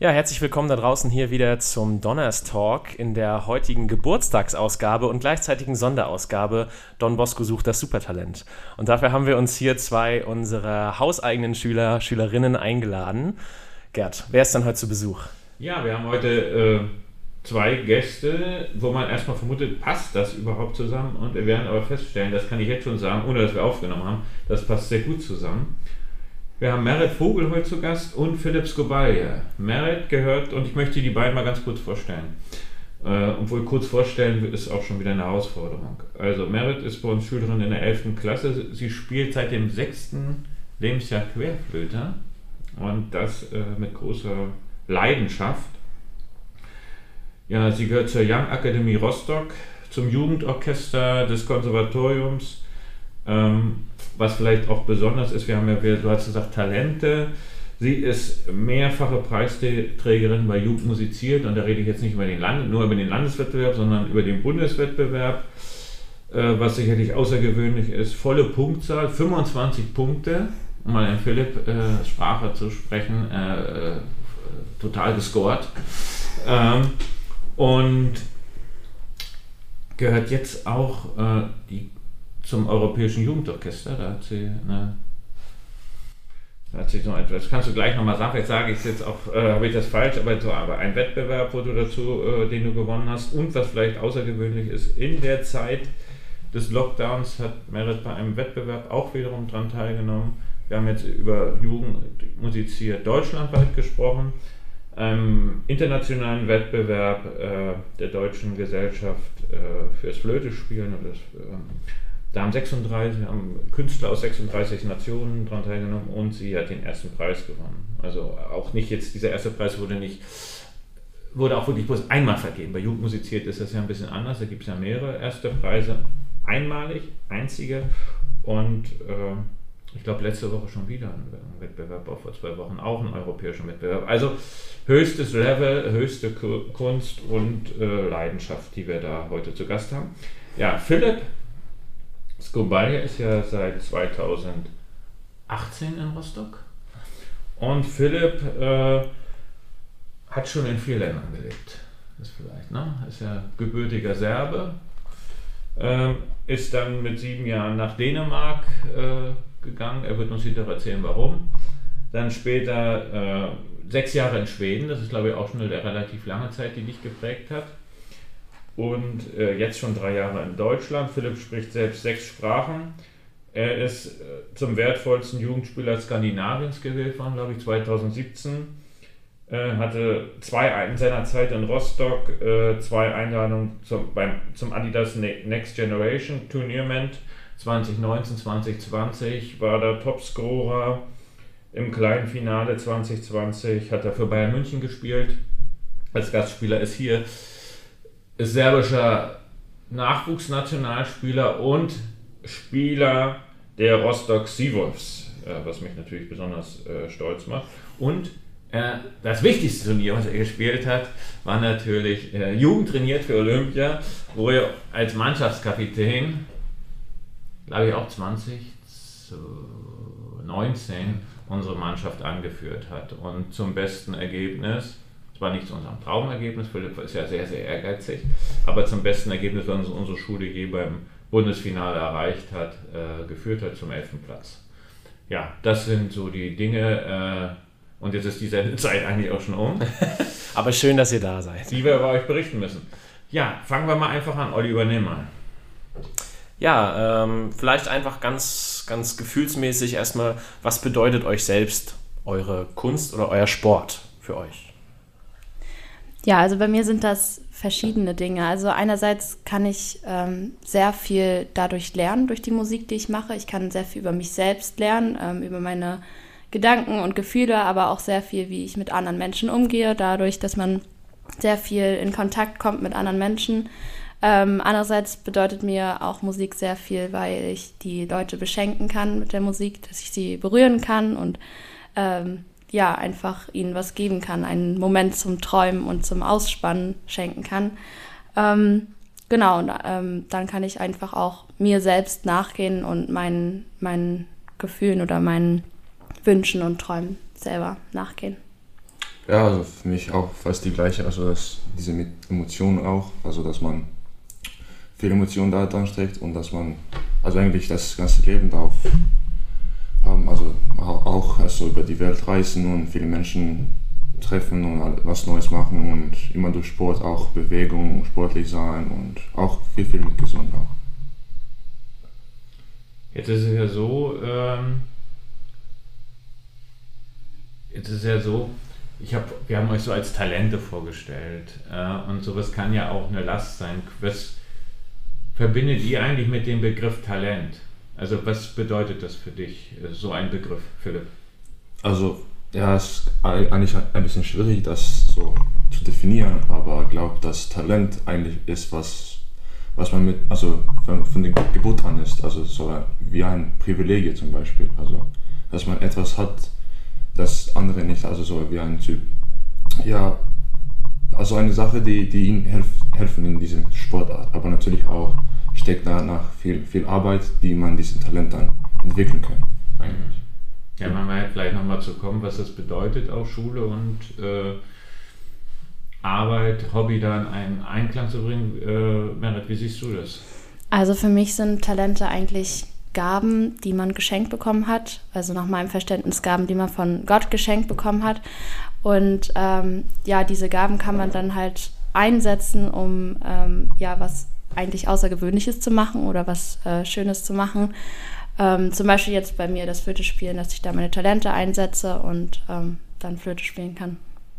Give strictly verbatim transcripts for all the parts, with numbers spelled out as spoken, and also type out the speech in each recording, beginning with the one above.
Ja, herzlich willkommen da draußen hier wieder zum Donners Talk in der heutigen Geburtstagsausgabe und gleichzeitigen Sonderausgabe Don Bosco sucht das Supertalent. Und dafür haben wir uns hier zwei unserer hauseigenen Schüler, Schülerinnen eingeladen. Gerd, wer ist denn heute zu Besuch? Ja, wir haben heute äh, zwei Gäste, wo man erstmal vermutet, passt das überhaupt zusammen? Und wir werden aber feststellen, das kann ich jetzt schon sagen, ohne dass wir aufgenommen haben, das passt sehr gut zusammen. Wir haben Merit Vogel heute zu Gast und Philipp Skobalia. Merit gehört, und ich möchte die beiden mal ganz kurz vorstellen. Äh, obwohl kurz vorstellen ist auch schon wieder eine Herausforderung. Also Merit ist bei uns Schülerin in der elften Klasse. Sie spielt seit dem sechsten Lebensjahr Querflöte und das äh, mit großer Leidenschaft. Ja, sie gehört zur Young Akademie Rostock, zum Jugendorchester des Konservatoriums. Ähm, was vielleicht auch besonders ist, wir haben ja, du hast gesagt, Talente. Sie ist mehrfache Preisträgerin bei Jugend musiziert, und da rede ich jetzt nicht über den Land, nur über den Landeswettbewerb, sondern über den Bundeswettbewerb, äh, was sicherlich außergewöhnlich ist. Volle Punktzahl, fünfundzwanzig Punkte, um mal in Philipp äh, Sprache zu sprechen, äh, äh, total gescored. Ähm, und gehört jetzt auch äh, die zum Europäischen Jugendorchester, da hat sie eine, da hat sie so etwas, kannst du gleich nochmal sagen, jetzt sage ich es jetzt auch, äh, habe ich das falsch, aber so aber ein Wettbewerb, wo du dazu, äh, den du gewonnen hast, und was vielleicht außergewöhnlich ist, in der Zeit des Lockdowns hat Merit bei einem Wettbewerb auch wiederum dran teilgenommen. Wir haben jetzt über Jugend musiziert deutschlandweit gesprochen, einem internationalen Wettbewerb äh, der Deutschen Gesellschaft äh, fürs Flötespielen und das äh, Da haben sechsunddreißig, haben Künstler aus sechsunddreißig Nationen daran teilgenommen, und sie hat den ersten Preis gewonnen. Also auch nicht jetzt, dieser erste Preis wurde nicht, wurde auch wirklich bloß einmal vergeben. Bei Jugend musiziert ist das ja ein bisschen anders, da gibt es ja mehrere erste Preise, einmalig, einzige, und äh, ich glaube letzte Woche schon wieder ein Wettbewerb, auch vor zwei Wochen auch einen europäischen Wettbewerb. Also höchstes Level, höchste Kunst und äh, Leidenschaft, die wir da heute zu Gast haben. Ja, Philipp Skobalia ist ja seit zweitausendachtzehn in Rostock, und Philipp äh, hat schon in vier Ländern gelebt. Ist vielleicht, ne? Ist ja gebürtiger Serbe, äh, ist dann mit sieben Jahren nach Dänemark äh, gegangen. Er wird uns hinterher erzählen, warum. Dann später äh, sechs Jahre in Schweden. Das ist, glaube ich, auch schon eine relativ lange Zeit, die dich geprägt hat. Und äh, jetzt schon drei Jahre in Deutschland. Philipp spricht selbst sechs Sprachen. Er ist äh, zum wertvollsten Jugendspieler Skandinaviens gewählt worden, glaube ich, zweitausendsiebzehn. Äh, hatte zwei in seiner Zeit in Rostock äh, zwei Einladungen zum, beim, zum Adidas Next Generation Tournament zwanzig neunzehn, zwanzig zwanzig. War der Topscorer im kleinen Finale zwanzig zwanzig. Hat er für Bayern München gespielt. Als Gastspieler ist hier ist serbischer Nachwuchsnationalspieler und Spieler der Rostock Seawolves, äh, was mich natürlich besonders äh, stolz macht. Und äh, das wichtigste Turnier, was er gespielt hat, war natürlich äh, Jugend trainiert für Olympia, wo er als Mannschaftskapitän, glaube ich auch zwanzig neunzehn, unsere Mannschaft angeführt hat. Und zum besten Ergebnis, war nicht zu unserem Traumergebnis, Philipp ist ja sehr, sehr ehrgeizig, aber zum besten Ergebnis, was unsere Schule je beim Bundesfinale erreicht hat, äh, geführt hat, zum elften Platz. Ja, das sind so die Dinge, äh, und jetzt ist die Sendezeit eigentlich auch schon um. Aber schön, dass ihr da seid. Die wir bei euch berichten müssen. Ja, fangen wir mal einfach an. Olli, übernehmen mal. Ja, ähm, vielleicht einfach ganz, ganz gefühlsmäßig erstmal, was bedeutet euch selbst eure Kunst oder euer Sport für euch? Ja, also bei mir sind das verschiedene Dinge. Also einerseits kann ich ähm, sehr viel dadurch lernen, durch die Musik, die ich mache. Ich kann sehr viel über mich selbst lernen, ähm, über meine Gedanken und Gefühle, aber auch sehr viel, wie ich mit anderen Menschen umgehe, dadurch, dass man sehr viel in Kontakt kommt mit anderen Menschen. Ähm, andererseits bedeutet mir auch Musik sehr viel, weil ich die Leute beschenken kann mit der Musik, dass ich sie berühren kann und ähm, ja, einfach ihnen was geben kann, einen Moment zum Träumen und zum Ausspannen schenken kann. Ähm, genau, und ähm, dann kann ich einfach auch mir selbst nachgehen und meinen, meinen Gefühlen oder meinen Wünschen und Träumen selber nachgehen. Ja, also für mich auch fast die gleiche, also dass diese mit Emotionen auch, also dass man viele Emotionen da dran steckt und dass man also eigentlich das ganze Leben darauf haben, also auch also über die Welt reisen und viele Menschen treffen und was Neues machen und immer durch Sport auch Bewegung, sportlich sein und auch viel, viel mit gesund auch. Jetzt ist es ja so, ähm, jetzt ist es ja so, ich hab, wir haben euch so als Talente vorgestellt äh, und sowas kann ja auch eine Last sein. Was verbindet ihr eigentlich mit dem Begriff Talent? Also was bedeutet das für dich, so ein Begriff, Philipp? Also ja, es ist eigentlich ein bisschen schwierig, das so zu definieren, aber ich glaube, dass Talent eigentlich ist, was, was man mit, also von, von der Geburt an ist, also so wie ein Privileg zum Beispiel, also dass man etwas hat, das andere nicht, also so wie ein Typ. Ja, also eine Sache, die, die ihnen helf, helfen in diesem Sportart, aber natürlich auch steckt danach viel, viel Arbeit, die man diesen Talent dann entwickeln kann. Eigentlich. Ja, man will vielleicht nochmal zu kommen, was das bedeutet, auch Schule und äh, Arbeit, Hobby da in einen Einklang zu bringen. Äh, Merit, wie siehst du das? Also für mich sind Talente eigentlich Gaben, die man geschenkt bekommen hat. Also nach meinem Verständnis Gaben, die man von Gott geschenkt bekommen hat. Und ähm, ja, diese Gaben kann man dann halt einsetzen, um ähm, ja was eigentlich Außergewöhnliches zu machen oder was äh, Schönes zu machen. Ähm, zum Beispiel jetzt bei mir das Flöte spielen, dass ich da meine Talente einsetze und ähm, dann Flöte spielen kann.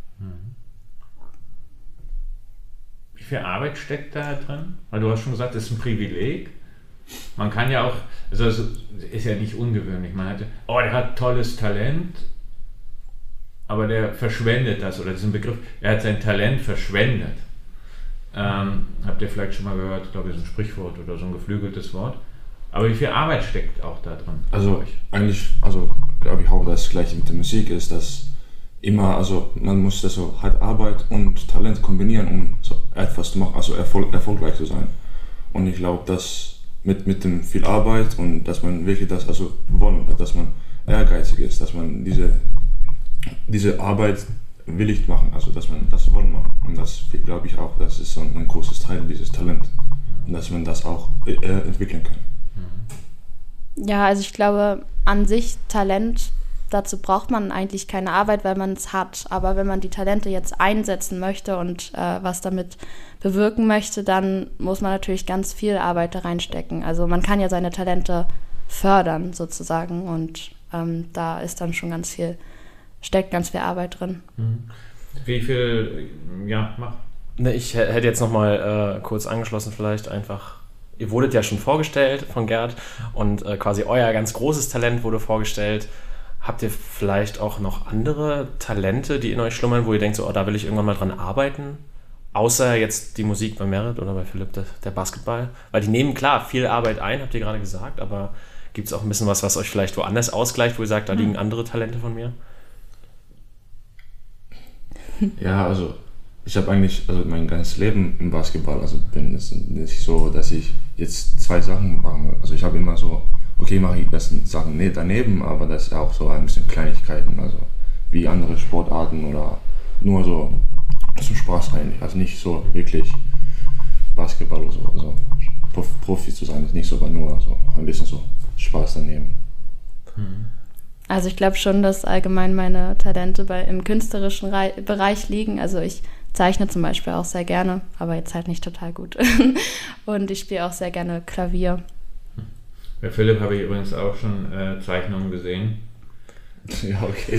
Wie viel Arbeit steckt da drin? Weil du hast schon gesagt, das ist ein Privileg. Man kann ja auch, also es ist ja nicht ungewöhnlich, man hat, oh, der hat tolles Talent, aber der verschwendet das, oder diesen Begriff, er hat sein Talent verschwendet. Ähm, habt ihr vielleicht schon mal gehört, ich glaube, das ist ein Sprichwort oder so ein geflügeltes Wort. Aber wie viel Arbeit steckt auch da drin? Also eigentlich, also glaube ich auch das Gleiche mit der Musik ist, dass immer, also man muss das so halt Arbeit und Talent kombinieren, um so etwas zu machen, also erfol- erfolgreich zu sein. Und ich glaube, dass mit, mit dem viel Arbeit und dass man wirklich das, also wollen, dass man ehrgeizig ist, dass man diese, diese Arbeit willig machen, also dass man das wollen machen. Und das glaube ich auch, das ist so ein großes Teil dieses Talent. Und dass man das auch äh, entwickeln kann. Ja, also ich glaube, an sich Talent, dazu braucht man eigentlich keine Arbeit, weil man es hat. Aber wenn man die Talente jetzt einsetzen möchte und äh, was damit bewirken möchte, dann muss man natürlich ganz viel Arbeit da reinstecken. Also man kann ja seine Talente fördern sozusagen und ähm, da ist dann schon ganz viel, steckt ganz viel Arbeit drin. Wie viel, ja, mach. Ne, ich hätte jetzt nochmal äh, kurz angeschlossen vielleicht einfach. Ihr wurdet ja schon vorgestellt von Gerd und äh, quasi euer ganz großes Talent wurde vorgestellt. Habt ihr vielleicht auch noch andere Talente, die in euch schlummern, wo ihr denkt, so, oh, da will ich irgendwann mal dran arbeiten? Außer jetzt die Musik bei Merit oder bei Philipp, der, der Basketball. Weil die nehmen, klar, viel Arbeit ein, habt ihr gerade gesagt, aber gibt es auch ein bisschen was, was euch vielleicht woanders ausgleicht, wo ihr sagt, da liegen andere Talente von mir? Ja, also ich habe eigentlich also mein ganzes Leben im Basketball, also bin es nicht so, dass ich jetzt zwei Sachen mache. Also ich habe immer so, okay, mache ich das Sachen daneben, aber das ist auch so ein bisschen Kleinigkeiten, also wie andere Sportarten oder nur so zum Spaß eigentlich. Also nicht so wirklich Basketball oder so. Also Profi zu sein ist nicht so, aber nur so ein bisschen so Spaß daneben. Also ich glaube schon, dass allgemein meine Talente bei, im künstlerischen Re- Bereich liegen. Also ich zeichne zum Beispiel auch sehr gerne, aber jetzt halt nicht total gut. Und ich spiele auch sehr gerne Klavier. Bei Philipp habe ich übrigens auch schon äh, Zeichnungen gesehen. Ja, okay.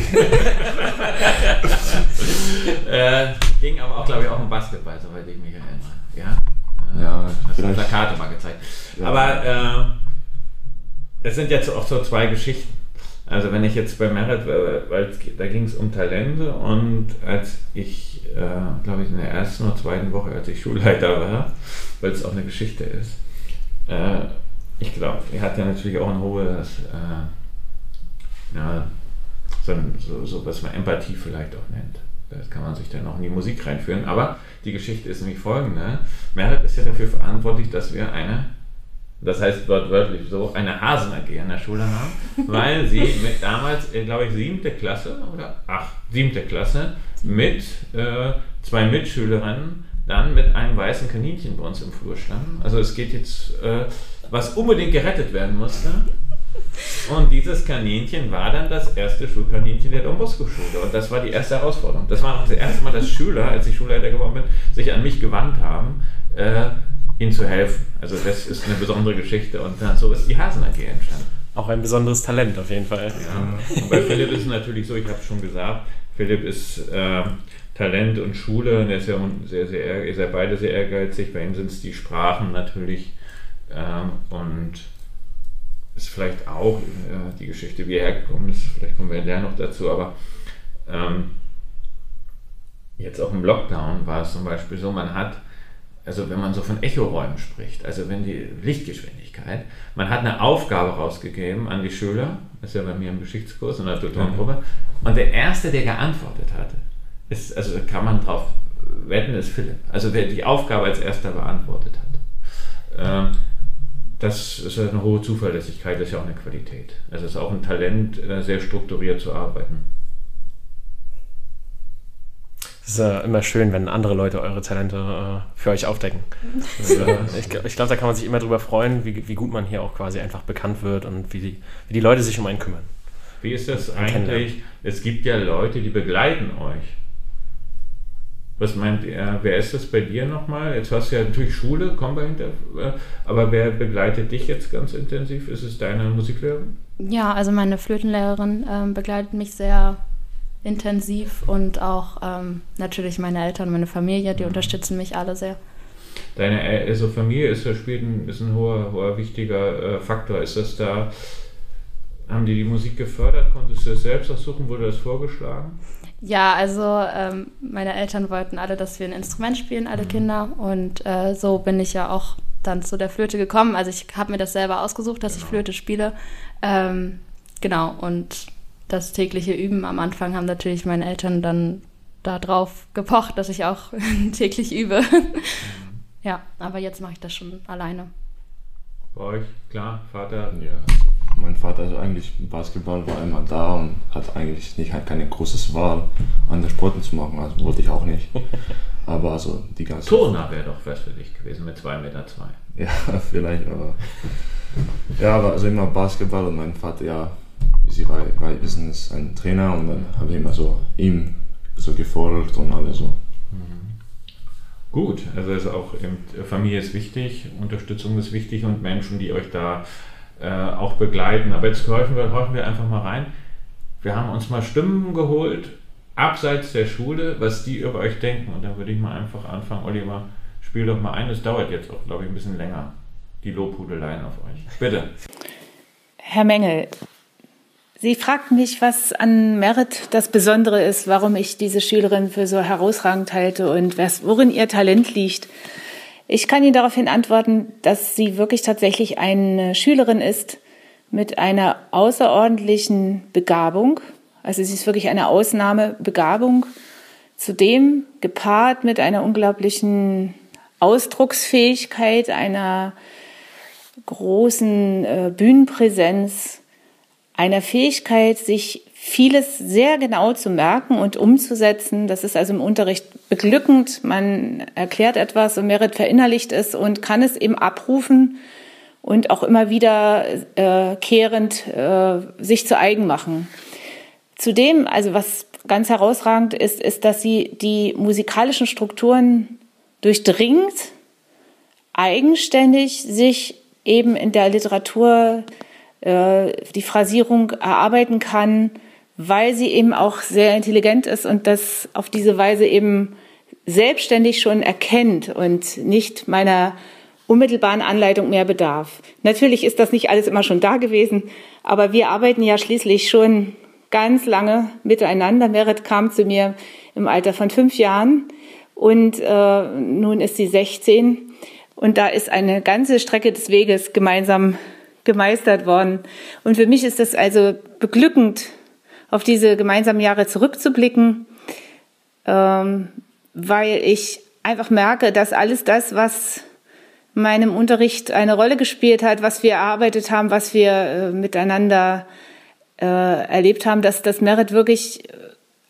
äh, ging aber auch, glaube ich, auch um Basketball, soweit ich mich erinnere. Ja, äh, Ja, hast du vielleicht. Plakate mal gezeigt. Ja. Aber äh, es sind jetzt auch so zwei Geschichten. Also wenn ich jetzt bei Merit, weil es, da ging es um Talente und als ich, äh, glaube ich, in der ersten oder zweiten Woche, als ich Schulleiter war, weil es auch eine Geschichte ist, äh, ich glaube, er hat ja natürlich auch ein hohes, äh, ja, so, so, so was man Empathie vielleicht auch nennt. Das kann man sich dann auch in die Musik reinführen. Aber die Geschichte ist nämlich folgende. Merit ist ja dafür verantwortlich, dass wir eine, das heißt wortwörtlich so, eine Hasen-A G an der Schule haben, weil sie mit damals, glaube ich, siebte Klasse oder ach, siebte Klasse mit äh, zwei Mitschülerinnen dann mit einem weißen Kaninchen bei uns im Flur standen. Also es geht jetzt, äh, was unbedingt gerettet werden musste. Und dieses Kaninchen war dann das erste Schulkaninchen der Don Bosco Schule. Und das war die erste Herausforderung. Das war auch das erste Mal, dass Schüler, als ich Schulleiter geworden bin, sich an mich gewandt haben, äh, ihnen zu helfen. Also das ist eine besondere Geschichte. Und dann so ist die Hasen A G entstanden. Auch ein besonderes Talent auf jeden Fall. Ja. Und bei Philipp ist es natürlich so, ich habe es schon gesagt, Philipp ist äh, Talent und Schule, und er ist ja sehr, sehr, ist ja beide sehr ehrgeizig. Bei ihm sind es die Sprachen natürlich ähm, und ist vielleicht auch äh, die Geschichte, wie er hergekommen ist, vielleicht kommen wir ja noch dazu, aber ähm, jetzt auch im Lockdown war es zum Beispiel so, man hat, also wenn man so von Echoräumen spricht, also wenn die Lichtgeschwindigkeit, man hat eine Aufgabe rausgegeben an die Schüler, das ist ja bei mir im Geschichtskurs in der Tutorengruppe, und der Erste, der geantwortet hatte, ist, also kann man drauf wetten, ist Philipp, also wer die Aufgabe als Erster beantwortet hat. Ähm, Das ist eine hohe Zuverlässigkeit, das ist ja auch eine Qualität. Also es ist auch ein Talent, sehr strukturiert zu arbeiten. Es ist äh, immer schön, wenn andere Leute eure Talente äh, für euch aufdecken. Das, äh, ich ich glaube, da kann man sich immer drüber freuen, wie, wie gut man hier auch quasi einfach bekannt wird und wie die, wie die Leute sich um einen kümmern. Wie ist das eigentlich? Es gibt ja Leute, die begleiten euch. Was meint ihr, wer ist das bei dir nochmal? Jetzt hast du ja natürlich Schule, komm bei hinter, aber wer begleitet dich jetzt ganz intensiv? Ist es deine Musiklehrerin? Ja, also meine Flötenlehrerin ähm, begleitet mich sehr intensiv und auch ähm, natürlich meine Eltern, meine Familie, die unterstützen mich alle sehr. Deine also Familie ist ja spielt ein, ist ein hoher, hoher wichtiger äh, Faktor. Ist das da, haben die die Musik gefördert? Konntest du das selbst aussuchen? Wurde das vorgeschlagen? Ja, also ähm, meine Eltern wollten alle, dass wir ein Instrument spielen, alle mhm. Kinder. Und äh, so bin ich ja auch dann zu der Flöte gekommen. Also ich habe mir das selber ausgesucht, dass genau. ich Flöte spiele. Ähm, genau, und das tägliche Üben am Anfang haben natürlich meine Eltern dann darauf gepocht, dass ich auch täglich übe. Mhm. Ja, aber jetzt mache ich das schon alleine. Bei euch, klar, Vater? Ja, also mein Vater, also eigentlich Basketball war immer da und hat eigentlich nicht halt keine große Wahl, andere Sporten zu machen, also wollte ich auch nicht. Aber also die ganze... Turner wäre doch was für dich gewesen mit zwei Meter zwei. Ja, vielleicht, aber... Ja, aber also immer Basketball und mein Vater, ja, wie Sie wissen, ist ein Trainer und dann habe ich immer so ihm so gefolgt und alles so. Mhm. Gut, also ist auch eben, Familie ist wichtig, Unterstützung ist wichtig und Menschen, die euch da äh, auch begleiten. Aber jetzt horchen wir, horchen wir einfach mal rein. Wir haben uns mal Stimmen geholt, abseits der Schule, was die über euch denken. Und da würde ich mal einfach anfangen. Oliver, spiel doch mal ein. Es dauert jetzt auch, glaube ich, ein bisschen länger, die Lobhudeleien auf euch. Bitte. Herr Mengel, Sie fragten mich, was an Merit das Besondere ist, warum ich diese Schülerin für so herausragend halte und was, worin ihr Talent liegt. Ich kann Ihnen daraufhin antworten, dass sie wirklich tatsächlich eine Schülerin ist mit einer außerordentlichen Begabung. Also sie ist wirklich eine Ausnahmebegabung. Zudem gepaart mit einer unglaublichen Ausdrucksfähigkeit, einer großen äh, Bühnenpräsenz, einer Fähigkeit, sich vieles sehr genau zu merken und umzusetzen. Das ist also im Unterricht beglückend. Man erklärt etwas und Merit verinnerlicht es und kann es eben abrufen und auch immer wieder äh, kehrend äh, sich zu eigen machen. Zudem, also was ganz herausragend ist, ist, dass sie die musikalischen Strukturen durchdringt, eigenständig sich eben in der Literatur die Phrasierung erarbeiten kann, weil sie eben auch sehr intelligent ist und das auf diese Weise eben selbstständig schon erkennt und nicht meiner unmittelbaren Anleitung mehr bedarf. Natürlich ist das nicht alles immer schon da gewesen, aber wir arbeiten ja schließlich schon ganz lange miteinander. Merit kam zu mir im Alter von fünf Jahren und äh, nun ist sie sechzehn und da ist eine ganze Strecke des Weges gemeinsam gemeistert worden. Und für mich ist es also beglückend, auf diese gemeinsamen Jahre zurückzublicken, ähm, weil ich einfach merke, dass alles das, was in meinem Unterricht eine Rolle gespielt hat, was wir erarbeitet haben, was wir äh, miteinander äh, erlebt haben, dass das Merit wirklich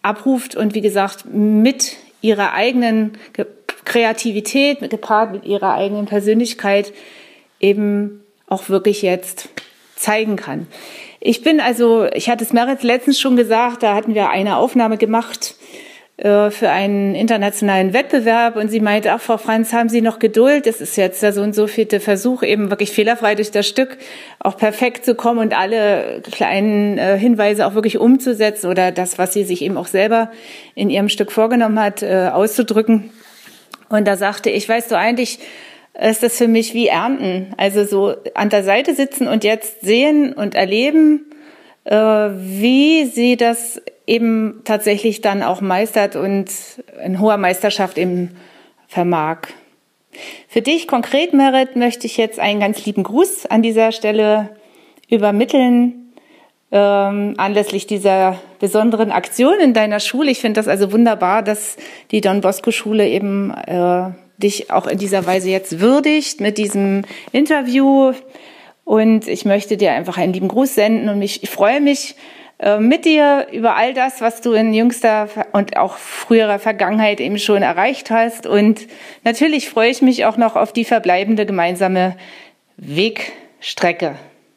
abruft und wie gesagt mit ihrer eigenen Kreativität, gepaart mit ihrer eigenen Persönlichkeit eben auch wirklich jetzt zeigen kann. Ich bin also, ich hatte es Merit letztens schon gesagt, da hatten wir eine Aufnahme gemacht äh, für einen internationalen Wettbewerb und sie meinte, ach Frau Franz, haben Sie noch Geduld? Das ist jetzt der so und so vierte Versuch, eben wirklich fehlerfrei durch das Stück auch perfekt zu kommen und alle kleinen äh, Hinweise auch wirklich umzusetzen oder das, was sie sich eben auch selber in ihrem Stück vorgenommen hat, äh, auszudrücken. Und da sagte ich, weißt du, eigentlich ist das für mich wie Ernten. Also so an der Seite sitzen und jetzt sehen und erleben, äh, wie sie das eben tatsächlich dann auch meistert und in hoher Meisterschaft eben vermag. Für dich konkret, Merit, möchte ich jetzt einen ganz lieben Gruß an dieser Stelle übermitteln, ähm, anlässlich dieser besonderen Aktion in deiner Schule. Ich finde das also wunderbar, dass die Don Bosco Schule eben äh, dich auch in dieser Weise jetzt würdigt mit diesem Interview. Und ich möchte dir einfach einen lieben Gruß senden und mich, ich freue mich äh, mit dir über all das, was du in jüngster und auch früherer Vergangenheit eben schon erreicht hast. Und natürlich freue ich mich auch noch auf die verbleibende gemeinsame Wegstrecke.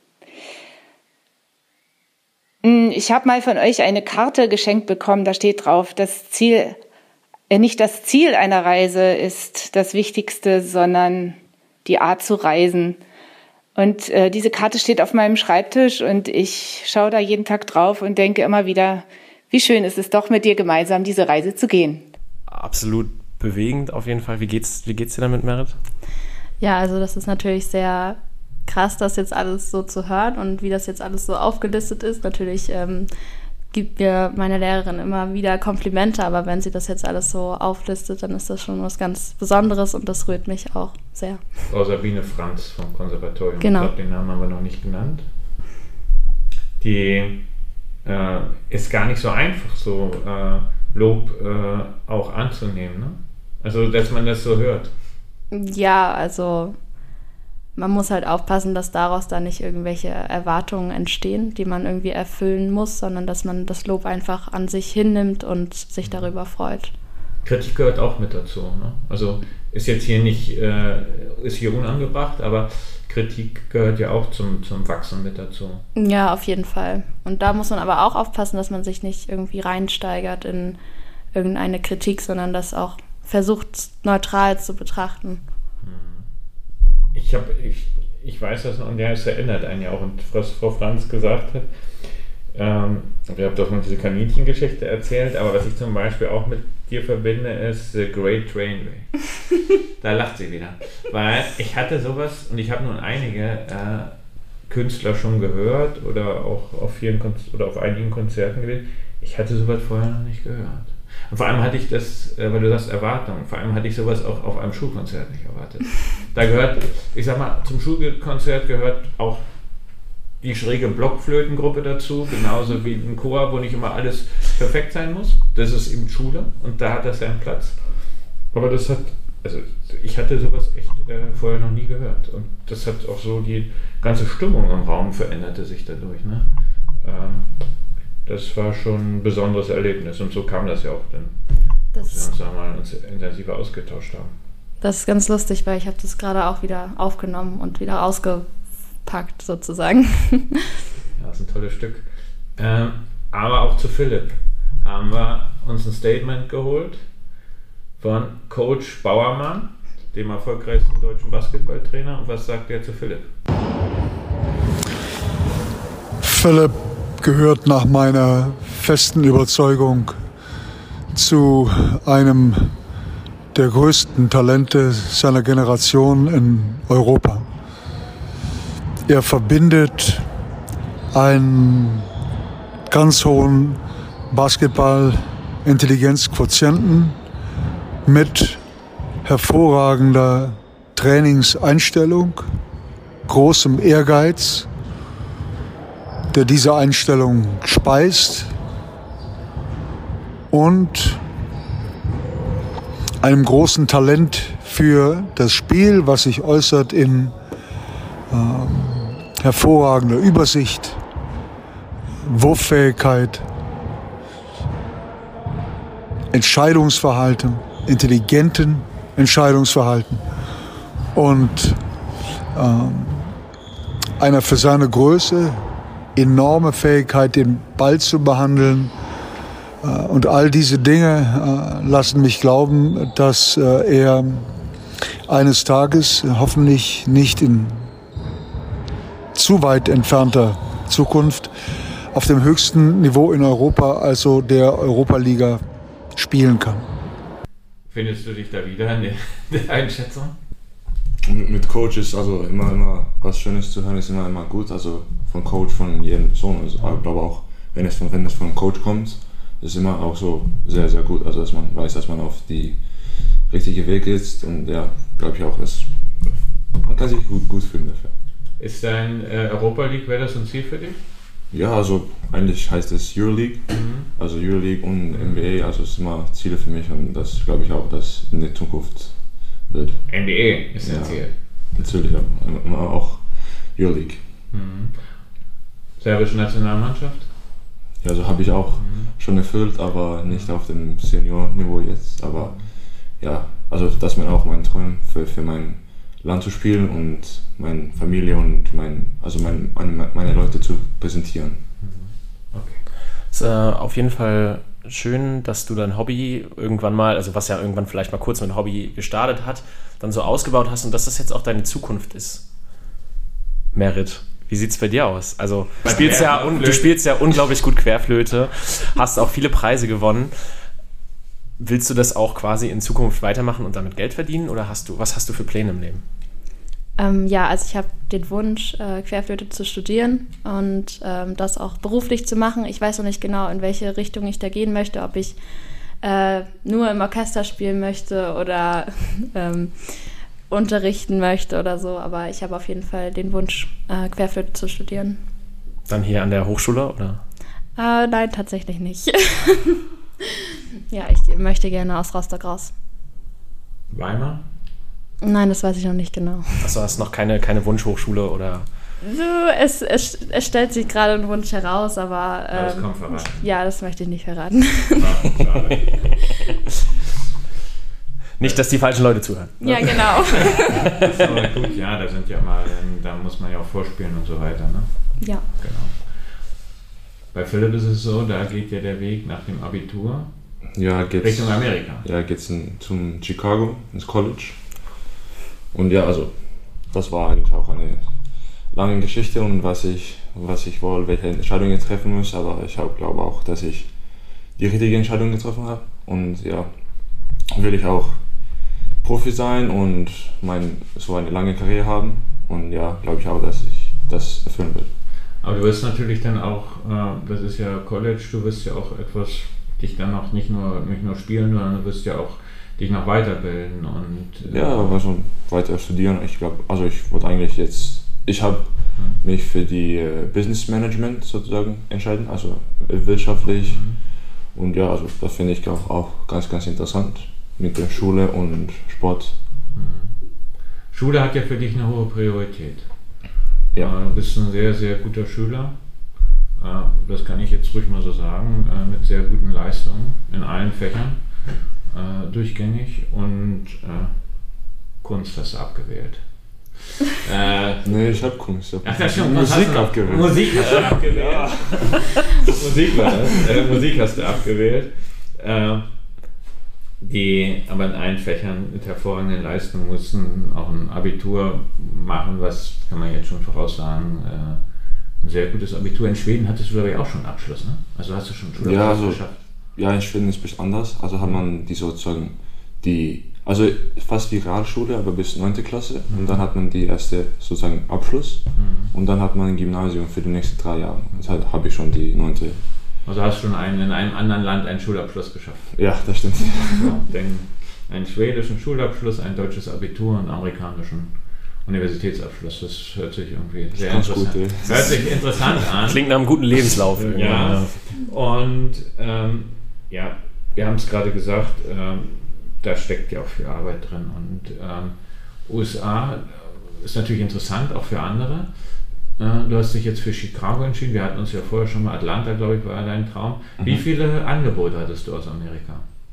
Ich habe mal von euch eine Karte geschenkt bekommen, da steht drauf, das Ziel, äh, nicht das Ziel einer Reise ist das Wichtigste, sondern die Art zu reisen. Und äh, diese Karte steht auf meinem Schreibtisch und ich schaue da jeden Tag drauf und denke immer wieder, wie schön ist es doch, mit dir gemeinsam diese Reise zu gehen. Absolut bewegend auf jeden Fall. Wie geht's, wie geht's dir damit, Merit? Ja, also das ist natürlich sehr krass, das jetzt alles so zu hören und wie das jetzt alles so aufgelistet ist. Natürlich ähm, gibt mir meine Lehrerin immer wieder Komplimente, aber wenn sie das jetzt alles so auflistet, dann ist das schon was ganz Besonderes und das rührt mich auch sehr. Frau Sabine Franz vom Konservatorium, genau. Ich glaube, den Namen haben wir noch nicht genannt. Die äh, ist gar nicht so einfach, so äh, Lob äh, auch anzunehmen, ne? Also, dass man das so hört. Ja, also man muss halt aufpassen, dass daraus dann nicht irgendwelche Erwartungen entstehen, die man irgendwie erfüllen muss, sondern dass man das Lob einfach an sich hinnimmt und sich darüber freut. Kritik gehört auch mit dazu, ne? Also ist jetzt hier nicht, äh, ist hier unangebracht, aber Kritik gehört ja auch zum, zum Wachsen mit dazu. Ja, auf jeden Fall. Und da muss man aber auch aufpassen, dass man sich nicht irgendwie reinsteigert in irgendeine Kritik, sondern das auch versucht, neutral zu betrachten. Ich, hab, ich, ich weiß das noch, und ja, es erinnert einen ja auch, und was Frau Franz gesagt hat, ähm, ihr habt doch mal diese Kaninchengeschichte erzählt, aber was ich zum Beispiel auch mit dir verbinde, ist The Great Trainway. Da lacht sie wieder. Weil ich hatte sowas, und ich habe nun einige äh, Künstler schon gehört oder auch auf vielen Konz- oder auf einigen Konzerten gewesen. Ich hatte sowas vorher noch nicht gehört. Und vor allem hatte ich das, äh, weil du sagst Erwartungen, vor allem hatte ich sowas auch auf einem Schulkonzert nicht erwartet. Da gehört, ich sag mal, zum Schulkonzert gehört auch die schräge Blockflötengruppe dazu, genauso wie ein Chor, wo nicht immer alles perfekt sein muss. Das ist eben Schule und da hat das seinen Platz. Aber das hat, also ich hatte sowas echt äh, vorher noch nie gehört. Und das hat auch so die ganze Stimmung im Raum veränderte sich dadurch, ne? Ähm, Das war schon ein besonderes Erlebnis und so kam das ja auch dann, dass wir uns da mal uns intensiver ausgetauscht haben. Das ist ganz lustig, weil ich habe das gerade auch wieder aufgenommen und wieder ausgepackt sozusagen. Ja, das ist ein tolles Stück. Ähm, aber auch zu Philipp haben wir uns ein Statement geholt von Coach Bauermann, dem erfolgreichsten deutschen Basketballtrainer. Und was sagt er zu Philipp? Philipp gehört nach meiner festen Überzeugung zu einem der größten Talente seiner Generation in Europa. Er verbindet einen ganz hohen Basketball-Intelligenzquotienten mit hervorragender Trainingseinstellung, großem Ehrgeiz, der diese Einstellung speist, und einem großen Talent für das Spiel, was sich äußert in äh, hervorragender Übersicht, Wurffähigkeit Entscheidungsverhalten, intelligenten Entscheidungsverhalten und ähm, einer für seine Größe enorme Fähigkeit, den Ball zu behandeln. Äh, und all diese Dinge äh, lassen mich glauben, dass äh, er eines Tages, hoffentlich nicht in zu weit entfernter Zukunft, auf dem höchsten Niveau in Europa, also der Europa-Liga, spielen kann. Findest du dich da wieder in der, der Einschätzung? Mit, mit Coach ist also immer, immer was Schönes zu hören, ist immer, immer gut. Also von Coach, von jeder Person. Also ich glaube auch, wenn es von, wenn es von Coach kommt, ist es immer auch so sehr, sehr gut. Also dass man weiß, dass man auf die richtige Weg ist. Und ja, glaube ich auch, dass man kann sich gut, gut fühlen dafür. Ist dein äh, Europa League, wäre das ein Ziel für dich? Ja, also eigentlich heißt es Euroleague, mhm. also Euroleague und N B A, also es sind immer Ziele für mich und das glaube ich auch, dass in der Zukunft wird. N B A ist ein ja, Ziel? Natürlich, aber auch Euroleague. Mhm. Serbische Nationalmannschaft? Ja, also habe ich auch mhm. schon erfüllt, aber nicht auf dem Senior-Niveau jetzt, aber ja, also das ist mir auch mein Traum für, für mein Land zu spielen und meine Familie und mein, also mein, meine, meine Leute zu präsentieren. Okay. Es ist äh, auf jeden Fall schön, dass du dein Hobby irgendwann mal, also was ja irgendwann vielleicht mal kurz mit einem Hobby gestartet hat, dann so ausgebaut hast und dass das jetzt auch deine Zukunft ist. Merit, wie sieht es bei dir aus? Also du spielst, ja, un, du spielst ja unglaublich gut Querflöte, hast auch viele Preise gewonnen. Willst du das auch quasi in Zukunft weitermachen und damit Geld verdienen oder hast du, was hast du für Pläne im Leben? Ähm, ja, also ich habe den Wunsch, äh, Querflöte zu studieren und ähm, das auch beruflich zu machen. Ich weiß noch nicht genau, in welche Richtung ich da gehen möchte, ob ich äh, nur im Orchester spielen möchte oder ähm, unterrichten möchte oder so, aber ich habe auf jeden Fall den Wunsch, äh, Querflöte zu studieren. Dann hier an der Hochschule, oder? Äh, nein, tatsächlich nicht. Ja, ich möchte gerne aus Rostock raus. Weimar? Nein, das weiß ich noch nicht genau. Achso, hast noch keine, keine Wunschhochschule oder? So, es, es, es stellt sich gerade ein Wunsch heraus, aber... Ähm, das kommt verraten. Ja, das möchte ich nicht verraten. Ah, schade. Nicht, dass die falschen Leute zuhören. Ne? Ja, genau. Das ist aber gut, ja, da sind ja mal, da muss man ja auch vorspielen und so weiter, ne? Ja. Genau. Bei Philipp ist es so, da geht ja der Weg nach dem Abitur ja, geht's, Richtung Amerika. Ja, geht's in, zum Chicago, ins College. Und ja, also das war eigentlich auch eine lange Geschichte und was ich, was ich wohl, welche Entscheidung ich treffen muss, aber ich glaube auch, dass ich die richtige Entscheidung getroffen habe. Und ja, will ich auch Profi sein und mein, so eine lange Karriere haben. Und ja, glaube ich auch, dass ich das erfüllen will. Aber du wirst natürlich dann auch, äh, das ist ja College, du wirst ja auch etwas, dich dann auch nicht nur, nicht nur spielen, sondern du wirst ja auch dich noch weiterbilden und... Äh ja, also weiter studieren, ich glaube, also ich wollte eigentlich jetzt, ich habe mhm. mich für die äh, Business Management sozusagen entschieden, also wirtschaftlich mhm. und ja, also das finde ich auch, auch ganz, ganz interessant mit der Schule und Sport. Mhm. Schule hat ja für dich eine hohe Priorität. Ja. Du bist ein sehr, sehr guter Schüler, das kann ich jetzt ruhig mal so sagen, mit sehr guten Leistungen in allen Fächern, durchgängig und Kunst hast du abgewählt. äh, nee, ich habe Kunst. Ich hab Ach, das schon, Musik hast abgewählt. Musik hast du abgewählt. Ja. Musik war das. Äh, Musik hast du abgewählt. Äh, die aber in allen Fächern mit hervorragenden Leistungen mussten auch ein Abitur machen, was kann man jetzt schon voraussagen, äh, ein sehr gutes Abitur. In Schweden hattest du, glaube ich, auch schon einen Abschluss, ne? Also hast du schon einen Schulabschluss ja, also, geschafft? Ja, in Schweden ist es ein bisschen anders. Also hat man die sozusagen, die, also fast wie Realschule, aber bis neunte Klasse. Mhm. Und dann hat man die erste sozusagen Abschluss. Mhm. Und dann hat man ein Gymnasium für die nächsten drei Jahre. Deshalb habe ich schon die neunte. Also hast du schon einen, in einem anderen Land einen Schulabschluss geschafft? Ja, das stimmt. Ja, denn einen schwedischen Schulabschluss, ein deutsches Abitur und einen amerikanischen Universitätsabschluss. Das hört sich irgendwie sehr interessant, gut, hört sich interessant an. Klingt nach einem guten Lebenslauf. Ja. Und ähm, ja, wir haben es gerade gesagt, ähm, da steckt ja auch viel Arbeit drin. Und ähm, U S A ist natürlich interessant, auch für andere. Du hast dich jetzt für Chicago entschieden. Wir hatten uns ja vorher schon mal, Atlanta, glaube ich, war dein Traum. Mhm. Wie viele Angebote hattest du aus Amerika?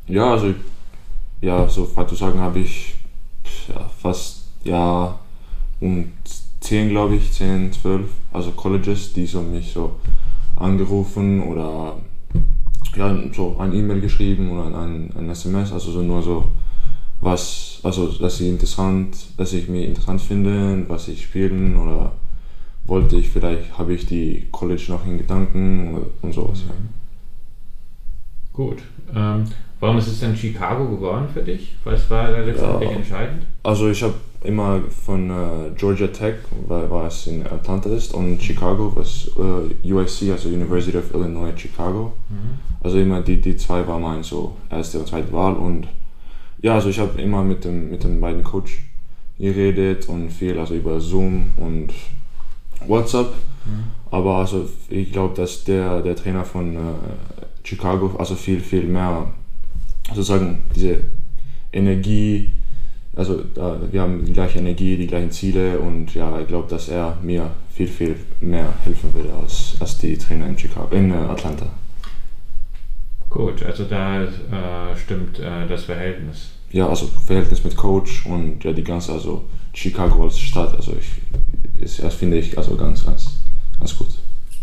Ja, also ja, so frei zu sagen, habe ich ja, fast ja um zehn, glaube ich, zehn, zwölf, also Colleges, die so mich so angerufen oder ja, so ein E-Mail geschrieben oder ein, ein S M S, also so nur so was, also dass ich interessant, dass ich mich interessant finde, was ich spielen oder wollte ich, vielleicht habe ich die College noch in Gedanken und sowas. Ja. Gut. Ähm, warum ist es denn Chicago geworden für dich? Was war da letztendlich ja, entscheidend? Also ich habe immer von äh, Georgia Tech, weil, weil es in Atlanta ist, und Chicago, was äh, U S C, also University of Illinois Chicago. Mhm. Also immer die, die zwei waren meine so erste und zweite Wahl. Und ja, also ich habe immer mit dem mit den beiden Coach geredet und viel also über Zoom und WhatsApp. Mhm. Aber also ich glaube, dass der, der Trainer von äh, Chicago also viel, viel mehr sozusagen diese Energie, also äh, wir haben die gleiche Energie, die gleichen Ziele und ja, ich glaube, dass er mir viel, viel mehr helfen würde als, als die Trainer in Chicago, in äh, Atlanta. Gut, also da äh, stimmt äh, das Verhältnis. Ja, also Verhältnis mit Coach und ja die ganze, also Chicago als Stadt, also ich, ist, das finde ich also ganz, ganz, ganz gut.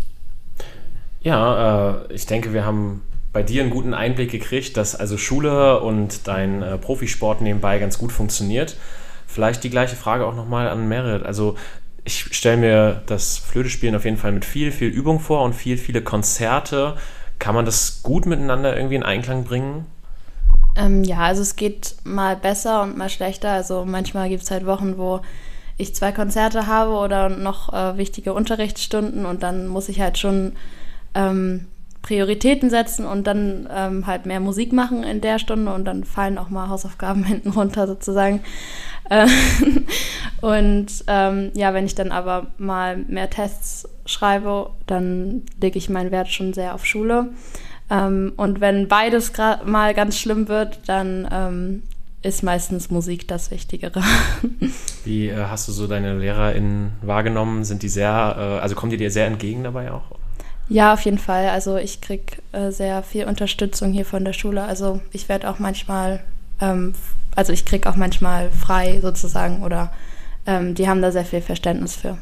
Ja, äh, ich denke, wir haben bei dir einen guten Einblick gekriegt, dass also Schule und dein äh, Profisport nebenbei ganz gut funktioniert. Vielleicht die gleiche Frage auch nochmal an Merit. Also ich stelle mir das Flötespielen auf jeden Fall mit viel, viel Übung vor und viel, viele Konzerte. Kann man das gut miteinander irgendwie in Einklang bringen? Ähm, ja, also es geht mal besser und mal schlechter. Also manchmal gibt es halt Wochen, wo ich zwei Konzerte habe oder noch äh, wichtige Unterrichtsstunden und dann muss ich halt schon ähm, Prioritäten setzen und dann ähm, halt mehr Musik machen in der Stunde und dann fallen auch mal Hausaufgaben hinten runter sozusagen. Äh, und ähm, ja, wenn ich dann aber mal mehr Tests schreibe, dann lege ich meinen Wert schon sehr auf Schule. Ähm, und wenn beides gra- mal ganz schlimm wird, dann ähm, ist meistens Musik das Wichtigere. Wie äh, hast du so deine LehrerInnen wahrgenommen? Sind die sehr, äh, also kommen die dir sehr entgegen dabei auch? Ja, auf jeden Fall. Also ich kriege äh, sehr viel Unterstützung hier von der Schule. Also ich werde auch manchmal, ähm, also ich kriege auch manchmal frei sozusagen oder ähm, die haben da sehr viel Verständnis für.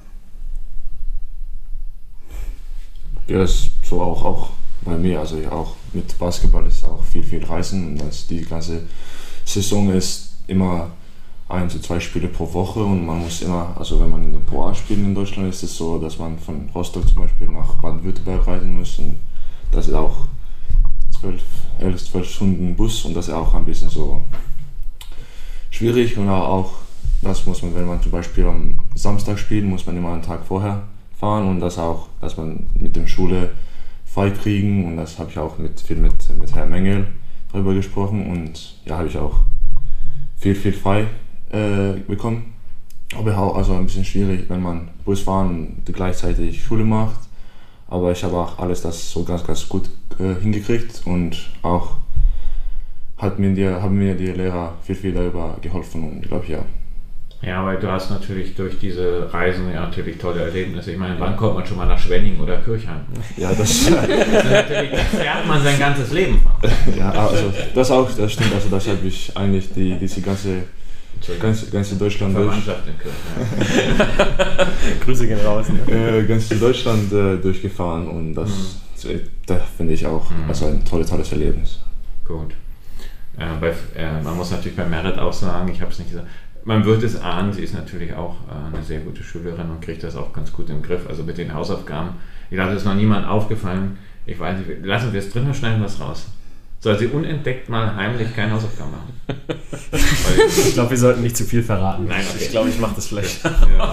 Ja, das ist so auch, auch bei mir, also ich auch mit Basketball ist auch viel, viel Reisen und das, die ganze Saison ist immer ein zu zwei Spiele pro Woche und man muss immer, also wenn man Pro A spielt in Deutschland, ist es so, dass man von Rostock zum Beispiel nach Baden-Württemberg reisen muss und das ist auch zwölf, elf, zwölf Stunden Bus und das ist auch ein bisschen so schwierig und auch das muss man, wenn man zum Beispiel am Samstag spielt, muss man immer einen Tag vorher fahren und das auch, dass man mit der Schule frei kriegen und das habe ich auch mit, viel mit, mit Herrn Mengel darüber gesprochen und ja, habe ich auch viel, viel frei äh, bekommen. Aber auch also ein bisschen schwierig, wenn man Bus fahren und gleichzeitig Schule macht. Aber ich habe auch alles das so ganz, ganz gut äh, hingekriegt und auch hat mir die, haben mir die Lehrer viel, viel darüber geholfen und ich glaube, ja. Ja, weil du hast natürlich durch diese Reisen ja natürlich tolle Erlebnisse. Ich meine, wann kommt man schon mal nach Schwenning oder Kirchheim? Ja, das, das natürlich, das fährt man sein ganzes Leben von. Ja, also das auch, das stimmt. Also das habe ich eigentlich die, diese ganze, ganze, ganze Deutschland durch. Verwandtschaft in Kirchheim. Grüße gehen raus. Ne? Äh, ganz Deutschland äh, durchgefahren und das, mhm. das finde ich auch mhm. also ein tolles, tolles Erlebnis. Gut. Äh, bei, äh, man muss natürlich bei Merit auch sagen, ich habe es nicht gesagt, man wird es ahnen, sie ist natürlich auch äh, eine sehr gute Schülerin und kriegt das auch ganz gut im Griff. Also mit den Hausaufgaben, ich glaube, das ist noch niemandem aufgefallen. Ich weiß nicht, lassen wir es drin oder schneiden wir es raus? Soll sie unentdeckt mal heimlich keine Hausaufgaben machen? Ich glaube, wir sollten nicht zu viel verraten. Nein, okay. Ich glaube, ich mache das vielleicht. Ja.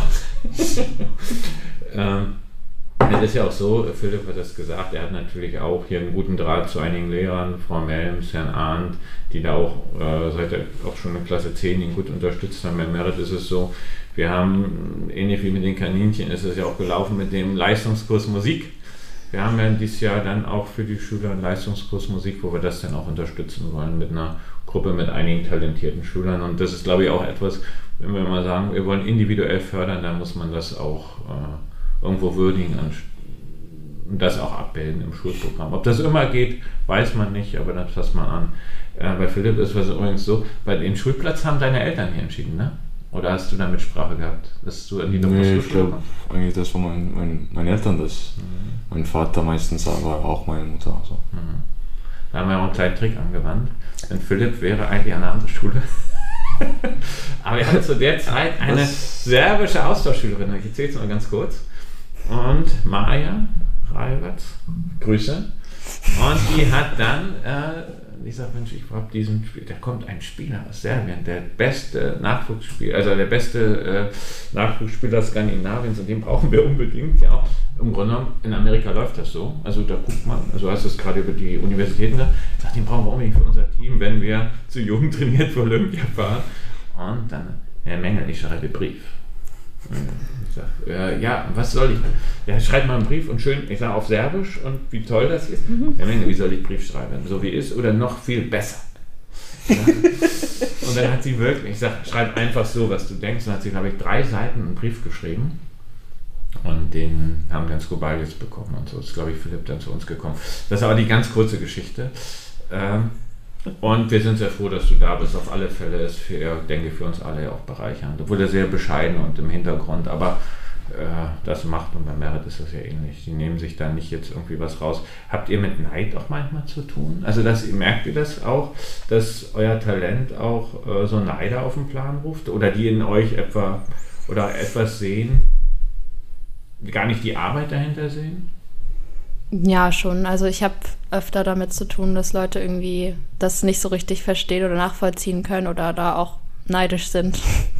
ähm, es ist ja auch so, Philipp hat das gesagt, er hat natürlich auch hier einen guten Draht zu einigen Lehrern, Frau Melms, Herrn Arndt, die da auch äh, seit auch schon in Klasse zehn ihn gut unterstützt haben. Bei Merit ist es so, wir haben, ähnlich wie mit den Kaninchen, ist es ja auch gelaufen mit dem Leistungskurs Musik. Wir haben ja dieses Jahr dann auch für die Schüler einen Leistungskurs Musik, wo wir das dann auch unterstützen wollen mit einer Gruppe mit einigen talentierten Schülern. Und das ist, glaube ich, auch etwas, wenn wir mal sagen, wir wollen individuell fördern, dann muss man das auch äh, irgendwo würdigen. das auch abbilden im Schulprogramm. Ob das immer geht, weiß man nicht, aber das passt man an. Äh, bei Philipp ist es übrigens so, bei den Schulplatz haben deine Eltern hier entschieden, ne? Oder hast du da Mitsprache gehabt, dass du in die Nee, Schule ich glaube kommst? eigentlich, das war mein, mein, meine Eltern, das. Mhm. Mein Vater meistens, aber auch meine Mutter. Also. Mhm. Da haben wir auch einen kleinen Trick angewandt. Denn Philipp wäre eigentlich an einer anderen Schule. Aber er hatte zu der Zeit eine Was? serbische Austauschschülerin, ich erzähle es mal ganz kurz. Und Maja Reiwatz, Grüße. Und die hat dann, äh, ich sag, Mensch, ich brauche diesen Spieler, da kommt ein Spieler aus Serbien, der beste Nachwuchsspieler, also der beste äh, Nachwuchsspieler Skandinaviens, und den brauchen wir unbedingt. Ja, auch im Grunde genommen, in Amerika läuft das so. Also da guckt man, also hast du es gerade über die Universitäten gesagt, ich sag, den brauchen wir unbedingt für unser Team, wenn wir zu Jugend trainiert für Olympia fahren. Und dann, Herr Mengel, ich schreibe Brief. Ich sag, äh, ja, was soll ich? Ja, schreib mal einen Brief und schön, ich sage auf Serbisch und wie toll das ist. Mhm. Herr Mengel, wie soll ich Brief schreiben? So wie ist oder noch viel besser? Ja. Und dann hat sie wirklich, ich sage, schreib einfach so, was du denkst. Und hat sie, glaube ich, drei Seiten einen Brief geschrieben. Und den haben dann Skobaljes bekommen. Und so ist, glaube ich, Philipp dann zu uns gekommen. Das ist aber die ganz kurze Geschichte. Ähm, Und wir sind sehr froh, dass du da bist. Auf alle Fälle ist für, ich denke, für uns alle auch bereichernd. Obwohl er sehr bescheiden und im Hintergrund, aber äh, das macht, und bei Merit ist das ja ähnlich. Die nehmen sich da nicht jetzt irgendwie was raus. Habt ihr mit Neid auch manchmal zu tun? Also dass, merkt ihr das auch, dass euer Talent auch äh, so Neider auf den Plan ruft? Oder die in euch etwa oder etwas sehen, gar nicht die Arbeit dahinter sehen? Ja, schon. Also ich habe öfter damit zu tun, dass Leute irgendwie das nicht so richtig verstehen oder nachvollziehen können oder da auch neidisch sind.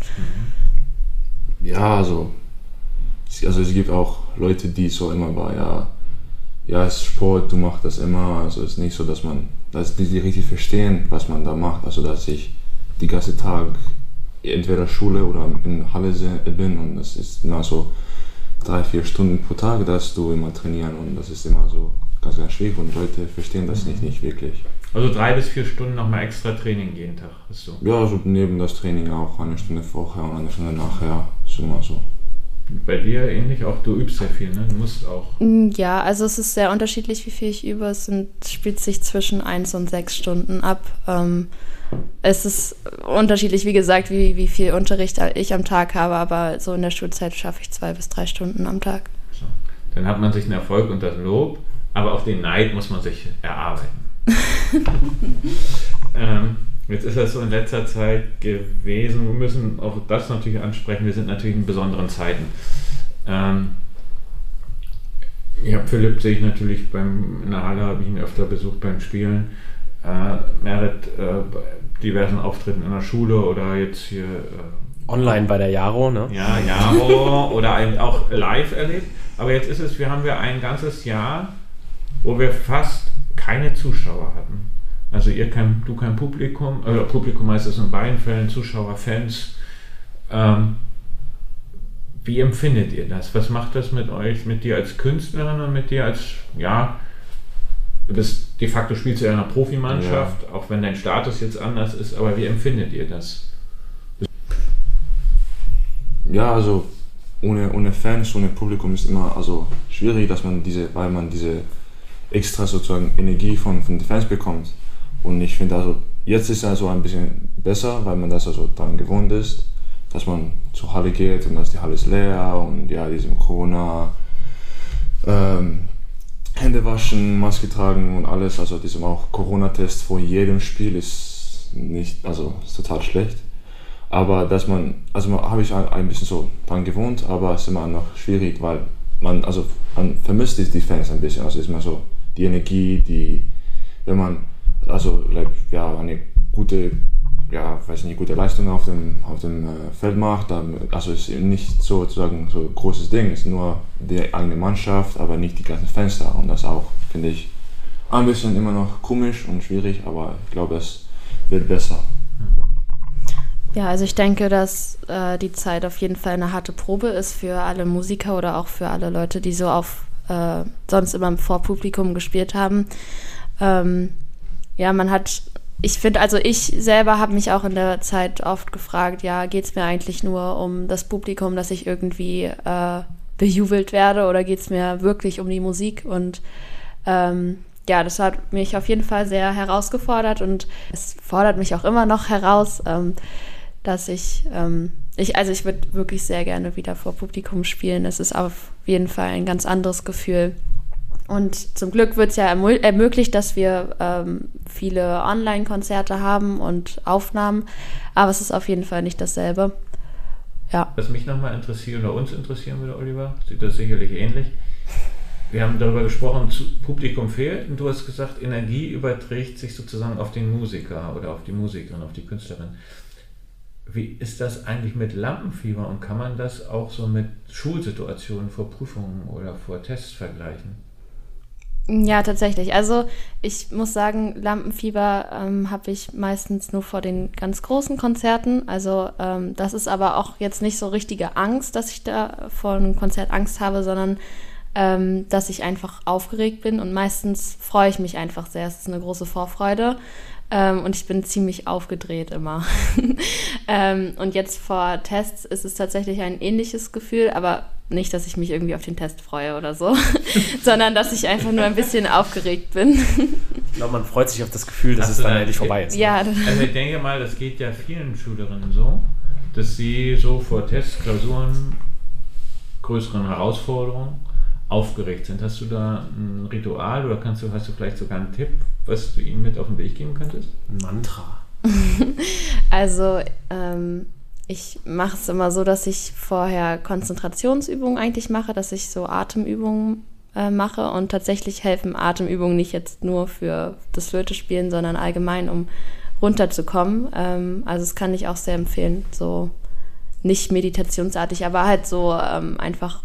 Ja, also, also es gibt auch Leute, die so immer war, ja, ja, es ist Sport, du machst das immer. Also es ist nicht so, dass man, dass die, die richtig verstehen, was man da macht. Also dass ich die ganze Tag entweder Schule oder in Halle bin, und das ist immer so drei, vier Stunden pro Tag, dass du immer trainieren, und das ist immer so ganz, ganz schwierig, und Leute verstehen das nicht, nicht wirklich. Also drei bis vier Stunden nochmal extra Training jeden Tag, hast du? Ja, also neben das Training auch eine Stunde vorher und eine Stunde nachher, ist immer so. Bei dir ähnlich auch, du übst sehr viel, ne? Du musst auch. Ja, also es ist sehr unterschiedlich, wie viel ich übe. Es sind, spielt sich zwischen eins und sechs Stunden ab. Ähm, es ist unterschiedlich, wie gesagt, wie, wie viel Unterricht ich am Tag habe, aber so in der Schulzeit schaffe ich zwei bis drei Stunden am Tag. So. Dann hat man sich einen Erfolg und das Lob, aber auch den Neid muss man sich erarbeiten. ähm, jetzt ist das so in letzter Zeit gewesen, wir müssen auch das natürlich ansprechen, wir sind natürlich in besonderen Zeiten. Ähm, ja, Philipp sehe ich natürlich beim, in der Halle, habe ich ihn öfter besucht beim Spielen. Äh, Merit äh, diversen Auftritten in der Schule oder jetzt hier äh, online bei der Jaro, ne? Ja, Jaro oder eben auch live erlebt. Aber jetzt ist es, wir haben wir ein ganzes Jahr, wo wir fast keine Zuschauer hatten. Also ihr kein, du kein Publikum, oder Publikum heißt es in beiden Fällen, Zuschauer, Fans. Ähm, wie empfindet ihr das? Was macht das mit euch, mit dir als Künstlerin und mit dir als, ja, du bist de facto spielst du ja in einer Profimannschaft, ja, auch wenn dein Status jetzt anders ist, aber wie empfindet ihr das? Ja, also ohne, ohne Fans, ohne Publikum ist immer also schwierig, dass man diese, weil man diese extra sozusagen Energie von, von den Fans bekommt. Und ich finde also, jetzt ist es also ein bisschen besser, weil man das also daran gewohnt ist, dass man zur Halle geht und dass die Halle ist leer und ja, diesem Corona, ähm, Hände waschen, Maske tragen und alles, also diesem auch Corona-Test vor jedem Spiel ist nicht, also ist total schlecht. Aber dass man, also habe ich ein bisschen so dran gewohnt, aber es ist immer noch schwierig, weil man, also man vermisst die Fans ein bisschen, also ist immer so die Energie, die, wenn man, also ja, eine gute, ja, weiß nicht, gute Leistung auf dem, auf dem äh, Feld macht, dann, also ist nicht sozusagen so ein großes Ding, ist nur die eigene Mannschaft, aber nicht die ganzen Fans da, und das auch, finde ich, ein bisschen immer noch komisch und schwierig, aber ich glaube, es wird besser. Ja, also ich denke, dass äh, die Zeit auf jeden Fall eine harte Probe ist für alle Musiker oder auch für alle Leute, die so auf äh, sonst immer vor Publikum gespielt haben. Ähm, ja, man hat, ich finde, also ich selber habe mich auch in der Zeit oft gefragt, ja, geht es mir eigentlich nur um das Publikum, dass ich irgendwie äh, bejubelt werde oder geht es mir wirklich um die Musik? Und ähm, ja, das hat mich auf jeden Fall sehr herausgefordert und es fordert mich auch immer noch heraus, ähm, dass ich, ähm, ich, also ich würde wirklich sehr gerne wieder vor Publikum spielen. Es ist auf jeden Fall ein ganz anderes Gefühl. Und zum Glück wird es ja ermö- ermöglicht, dass wir ähm, viele Online-Konzerte haben und Aufnahmen, aber es ist auf jeden Fall nicht dasselbe. Ja. Was mich nochmal interessiert oder uns interessieren würde, Oliver, sieht das sicherlich ähnlich. Wir haben darüber gesprochen, Publikum fehlt und du hast gesagt, Energie überträgt sich sozusagen auf den Musiker oder auf die Musikerin, auf die Künstlerin. Wie ist das eigentlich mit Lampenfieber und kann man das auch so mit Schulsituationen vor Prüfungen oder vor Tests vergleichen? Ja, tatsächlich. Also ich muss sagen, Lampenfieber ähm, habe ich meistens nur vor den ganz großen Konzerten. Also ähm, das ist aber auch jetzt nicht so richtige Angst, dass ich da vor einem Konzert Angst habe, sondern ähm, dass ich einfach aufgeregt bin und meistens freue ich mich einfach sehr. Es ist eine große Vorfreude. Ähm, und ich bin ziemlich aufgedreht immer. ähm, und jetzt vor Tests ist es tatsächlich ein ähnliches Gefühl, aber nicht, dass ich mich irgendwie auf den Test freue oder so, sondern dass ich einfach nur ein bisschen aufgeregt bin. Ich glaube, man freut sich auf das Gefühl, dass Hast es dann da, endlich vorbei ist. Ja. Also ich denke mal, das geht ja vielen Schülerinnen so, dass sie so vor Tests, Klausuren, größeren Herausforderungen aufgeregt sind. Hast du da ein Ritual oder kannst du, hast du vielleicht sogar einen Tipp, was du ihnen mit auf den Weg geben könntest? Ein Mantra. Also ähm, ich mache es immer so, dass ich vorher Konzentrationsübungen eigentlich mache, dass ich so Atemübungen äh, mache und tatsächlich helfen Atemübungen nicht jetzt nur für das Flötespielen, sondern allgemein, um runterzukommen. Ähm, also das kann ich auch sehr empfehlen, so nicht meditationsartig, aber halt so ähm, einfach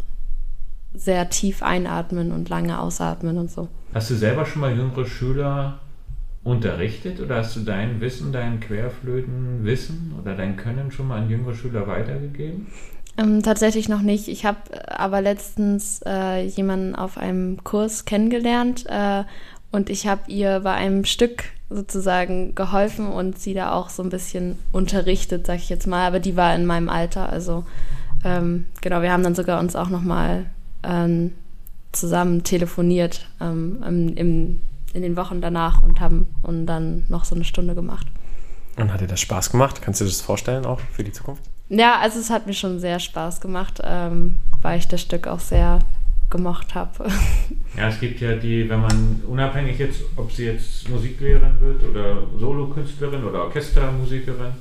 sehr tief einatmen und lange ausatmen und so. Hast du selber schon mal jüngere Schüler unterrichtet oder hast du dein Wissen, dein Querflötenwissen oder dein Können schon mal an jüngere Schüler weitergegeben? Ähm, tatsächlich noch nicht. Ich habe aber letztens äh, jemanden auf einem Kurs kennengelernt äh, und ich habe ihr bei einem Stück sozusagen geholfen und sie da auch so ein bisschen unterrichtet, sag ich jetzt mal, aber die war in meinem Alter, also ähm, genau, wir haben dann sogar uns auch nochmal ähm, zusammen telefoniert ähm, im, im, in den Wochen danach und haben und dann noch so eine Stunde gemacht. Und hat dir das Spaß gemacht? Kannst du dir das vorstellen auch für die Zukunft? Ja, also es hat mir schon sehr Spaß gemacht, ähm, weil ich das Stück auch sehr gemocht habe. Ja, es gibt ja die, wenn man unabhängig jetzt, ob sie jetzt Musiklehrerin wird oder Solokünstlerin oder Orchestermusikerin,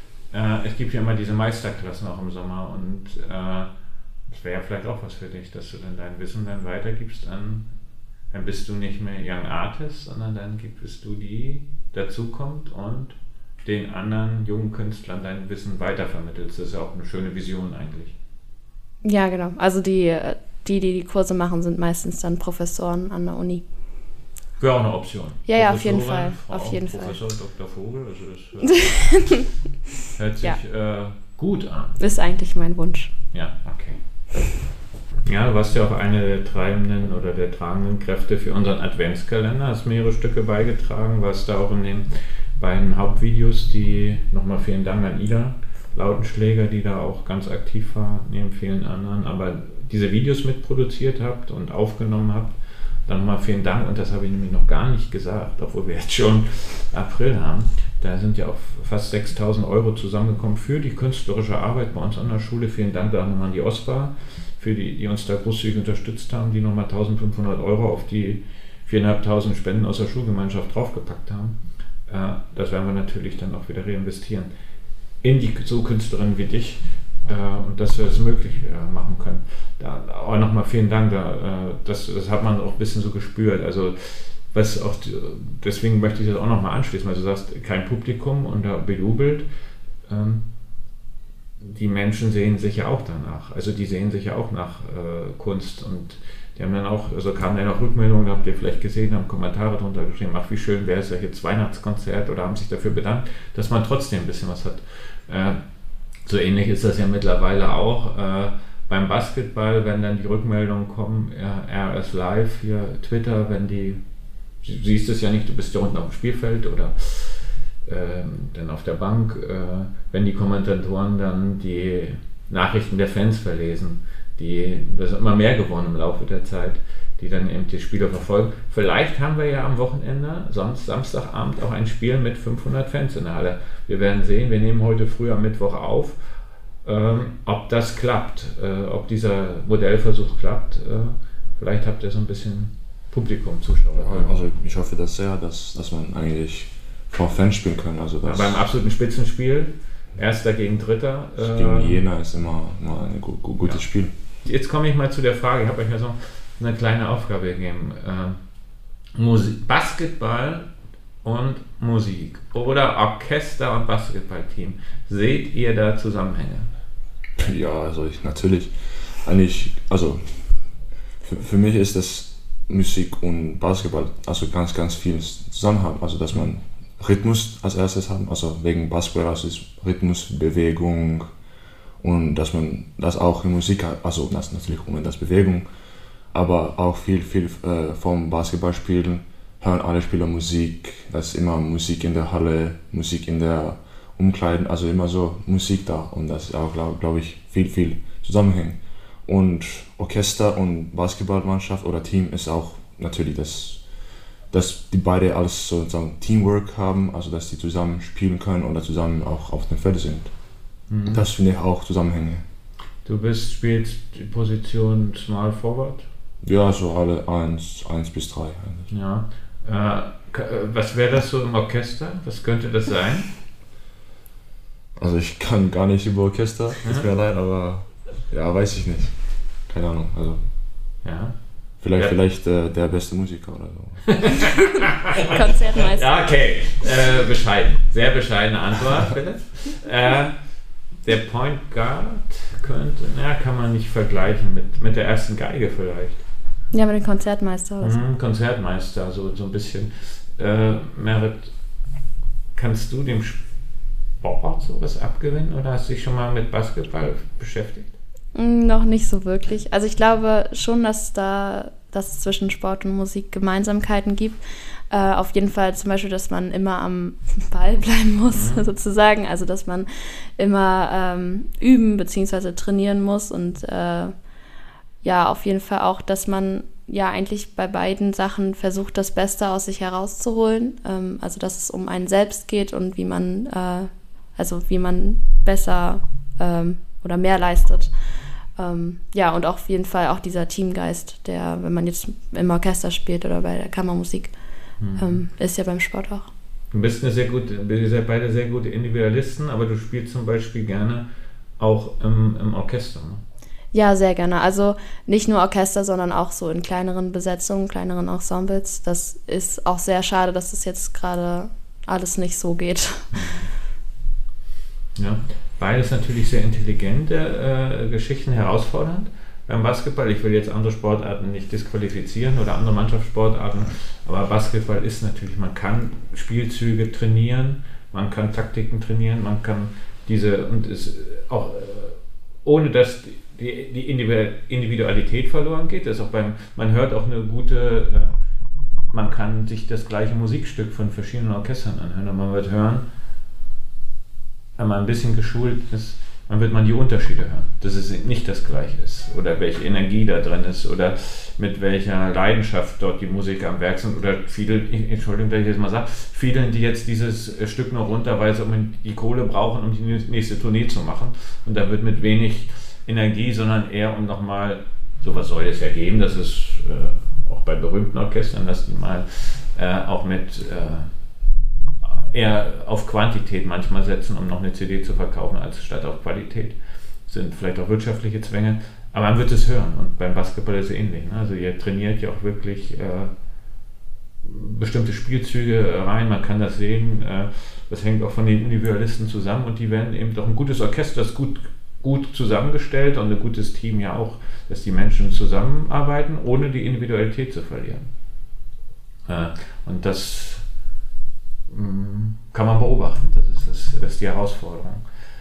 äh, es gibt ja immer diese Meisterklassen auch im Sommer und äh, das wäre ja vielleicht auch was für dich, dass du dann dein Wissen dann weitergibst an, dann bist du nicht mehr Young Artist, sondern dann bist du die, dazukommt und den anderen jungen Künstlern dein Wissen weitervermittelst. Das ist ja auch eine schöne Vision eigentlich. Ja, genau. Also die, die, die die Kurse machen, sind meistens dann Professoren an der Uni. Wäre auch eine Option. Ja, ja, auf jeden Fall. Frau Auf jeden Professor Fall. Doktor Vogel, also das hört, hört sich ja. äh, gut an. Ist eigentlich mein Wunsch. Ja, okay. Ja, du warst ja auch eine der treibenden oder der tragenden Kräfte für unseren Adventskalender, hast mehrere Stücke beigetragen, warst da auch in den beiden Hauptvideos, die, nochmal vielen Dank an Ida Lautenschläger, die da auch ganz aktiv war, neben vielen anderen, aber diese Videos mitproduziert habt und aufgenommen habt, dann mal vielen Dank, und das habe ich nämlich noch gar nicht gesagt, obwohl wir jetzt schon April haben, da sind ja auch fast sechstausend Euro zusammengekommen für die künstlerische Arbeit bei uns an der Schule. Vielen Dank da nochmal an die OSPA, für die, die uns da großzügig unterstützt haben, die nochmal eintausendfünfhundert Euro auf die viertausendfünfhundert Spenden aus der Schulgemeinschaft draufgepackt haben. Äh, das werden wir natürlich dann auch wieder reinvestieren in die so Künstlerinnen wie dich äh, und dass wir das möglich äh, machen können. Da auch nochmal vielen Dank, da, äh, das, das hat man auch ein bisschen so gespürt. Also was auch, deswegen möchte ich das auch nochmal anschließen, weil du sagst, kein Publikum und da bejubelt. Ähm, die Menschen sehen sich ja auch danach, also die sehen sich ja auch nach äh, Kunst und die haben dann auch, also kamen dann auch Rückmeldungen, habt ihr vielleicht gesehen, haben Kommentare drunter geschrieben, ach wie schön wäre es ja jetzt Weihnachtskonzert oder haben sich dafür bedankt, dass man trotzdem ein bisschen was hat. Äh, so ähnlich ist das ja mittlerweile auch äh, beim Basketball, wenn dann die Rückmeldungen kommen, ja, R S Live, hier Twitter, wenn die, du siehst es ja nicht, du bist ja unten auf dem Spielfeld oder ähm, dann auf der Bank, äh, wenn die Kommentatoren dann die Nachrichten der Fans verlesen, die, das ist immer mehr geworden im Laufe der Zeit, die dann eben die Spiele verfolgen. Vielleicht haben wir ja am Wochenende, sonst Samstagabend, auch ein Spiel mit fünfhundert Fans in der Halle. Wir werden sehen, wir nehmen heute früh am Mittwoch auf, ähm, ob das klappt, äh, ob dieser Modellversuch klappt. Äh, vielleicht habt ihr so ein bisschen Publikum, Zuschauer. Ja, also ich hoffe das sehr, dass, dass man eigentlich vor Fans spielen kann. Also das ja, beim absoluten Spitzenspiel, Erster gegen Dritter. Äh, gegen Jena ist immer, immer ein gu- gu- gutes ja. Spiel. Jetzt komme ich mal zu der Frage, ich habe euch ja so eine kleine Aufgabe gegeben. Äh, Musik, Basketball und Musik oder Orchester und Basketballteam. Seht ihr da Zusammenhänge? Ja, also ich natürlich eigentlich, also für, für mich ist das Musik und Basketball also ganz, ganz viel zusammen haben. Also dass man Rhythmus als erstes haben, also wegen Basketball, also ist Rhythmus, Bewegung und dass man das auch in Musik hat, also das natürlich ohne das Bewegung, aber auch viel, viel äh, vom Basketballspielen hören alle Spieler Musik, da ist immer Musik in der Halle, Musik in der Umkleiden, also immer so Musik da und das ist auch, glaube glaub ich, viel, viel Zusammenhängen. Und Orchester und Basketballmannschaft oder Team ist auch natürlich das, dass die beide alles sozusagen Teamwork haben, also dass die zusammen spielen können oder zusammen auch auf dem Feld sind. Mhm. Das finde ich auch Zusammenhänge. Du bist, spielst die Position Small Forward? Ja, so alle eins, eins bis drei eigentlich. Ja. Äh, was wäre das so im Orchester? Was könnte das sein? Also ich kann gar nicht über Orchester, tut mir leid, aber ja, weiß ich nicht. Keine Ahnung, also. Ja. Vielleicht, ja. vielleicht äh, der beste Musiker oder so. Konzertmeister. Ja, okay. Äh, bescheiden. Sehr bescheidene Antwort, Philipp. äh, der Point Guard könnte, na, kann man nicht vergleichen mit, mit der ersten Geige vielleicht. Ja, mit dem Konzertmeister. Also. Mhm, Konzertmeister, so, so ein bisschen. Äh, Merit, kannst du dem Sport sowas abgewinnen oder hast du dich schon mal mit Basketball beschäftigt? Noch nicht so wirklich. Also ich glaube schon, dass da dass es zwischen Sport und Musik Gemeinsamkeiten gibt. Äh, auf jeden Fall zum Beispiel, dass man immer am Ball bleiben muss, mhm. sozusagen. Also dass man immer ähm, üben bzw. trainieren muss und äh, ja, auf jeden Fall auch, dass man ja eigentlich bei beiden Sachen versucht, das Beste aus sich herauszuholen. Ähm, also dass es um einen selbst geht und wie man äh, also wie man besser ähm, oder mehr leistet. Ähm, ja, und auch auf jeden Fall auch dieser Teamgeist, der, wenn man jetzt im Orchester spielt oder bei der Kammermusik, mhm. ähm, ist ja beim Sport auch. Du bist eine sehr gute, ihr seid beide sehr gute Individualisten, aber du spielst zum Beispiel gerne auch im, im Orchester, ne? Ja, sehr gerne. Also nicht nur Orchester, sondern auch so in kleineren Besetzungen, kleineren Ensembles. Das ist auch sehr schade, dass das jetzt gerade alles nicht so geht. Ja, beides natürlich sehr intelligente äh, Geschichten, herausfordernd. Beim Basketball, ich will jetzt andere Sportarten nicht disqualifizieren oder andere Mannschaftssportarten, aber Basketball ist natürlich, man kann Spielzüge trainieren, man kann Taktiken trainieren, man kann diese, und ist auch, äh, ohne dass die, die Individualität verloren geht, das ist auch beim, man hört auch eine gute, äh, man kann sich das gleiche Musikstück von verschiedenen Orchestern anhören und man wird hören, wenn man ein bisschen geschult ist, dann wird man die Unterschiede hören, dass es nicht das Gleiche ist oder welche Energie da drin ist oder mit welcher Leidenschaft dort die Musiker am Werk sind oder viele, Entschuldigung, dass ich jetzt mal sage, viele, die jetzt dieses Stück noch runter, weil sie die Kohle brauchen, um die nächste Tournee zu machen und da wird mit wenig Energie, sondern eher um nochmal, sowas soll es ja geben, das ist äh, auch bei berühmten Orchestern, dass die mal äh, auch mit äh, eher auf Quantität manchmal setzen, um noch eine C D zu verkaufen, als statt auf Qualität. Das sind vielleicht auch wirtschaftliche Zwänge, aber man wird es hören und beim Basketball ist es ähnlich. Ne? Also ihr trainiert ja auch wirklich äh, bestimmte Spielzüge rein, man kann das sehen, äh, das hängt auch von den Individualisten zusammen und die werden eben doch ein gutes Orchester, das gut, gut zusammengestellt und ein gutes Team ja auch, dass die Menschen zusammenarbeiten, ohne die Individualität zu verlieren. Äh, und das kann man beobachten, das ist, das, das ist die Herausforderung.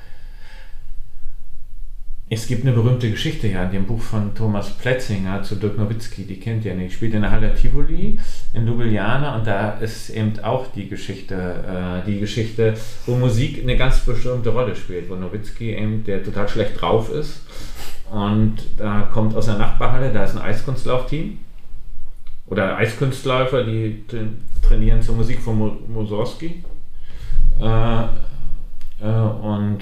Es gibt eine berühmte Geschichte ja in dem Buch von Thomas Plätzinger zu Dirk Nowitzki, die kennt ihr nicht, spielt in der Halle Tivoli in Ljubljana und da ist eben auch die Geschichte, äh, die Geschichte, wo Musik eine ganz bestimmte Rolle spielt, wo Nowitzki eben, der total schlecht drauf ist und da kommt aus der Nachbarhalle, da ist ein Eiskunstlaufteam oder Eiskunstläufer, die trainieren zur Musik von Mussorgsky. Äh, äh, und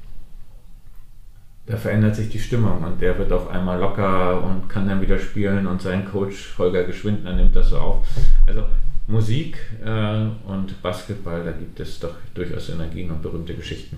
da verändert sich die Stimmung und der wird auf einmal locker und kann dann wieder spielen und sein Coach Holger Geschwindner nimmt das so auf. Also Musik äh, und Basketball, da gibt es doch durchaus Synergien und berühmte Geschichten.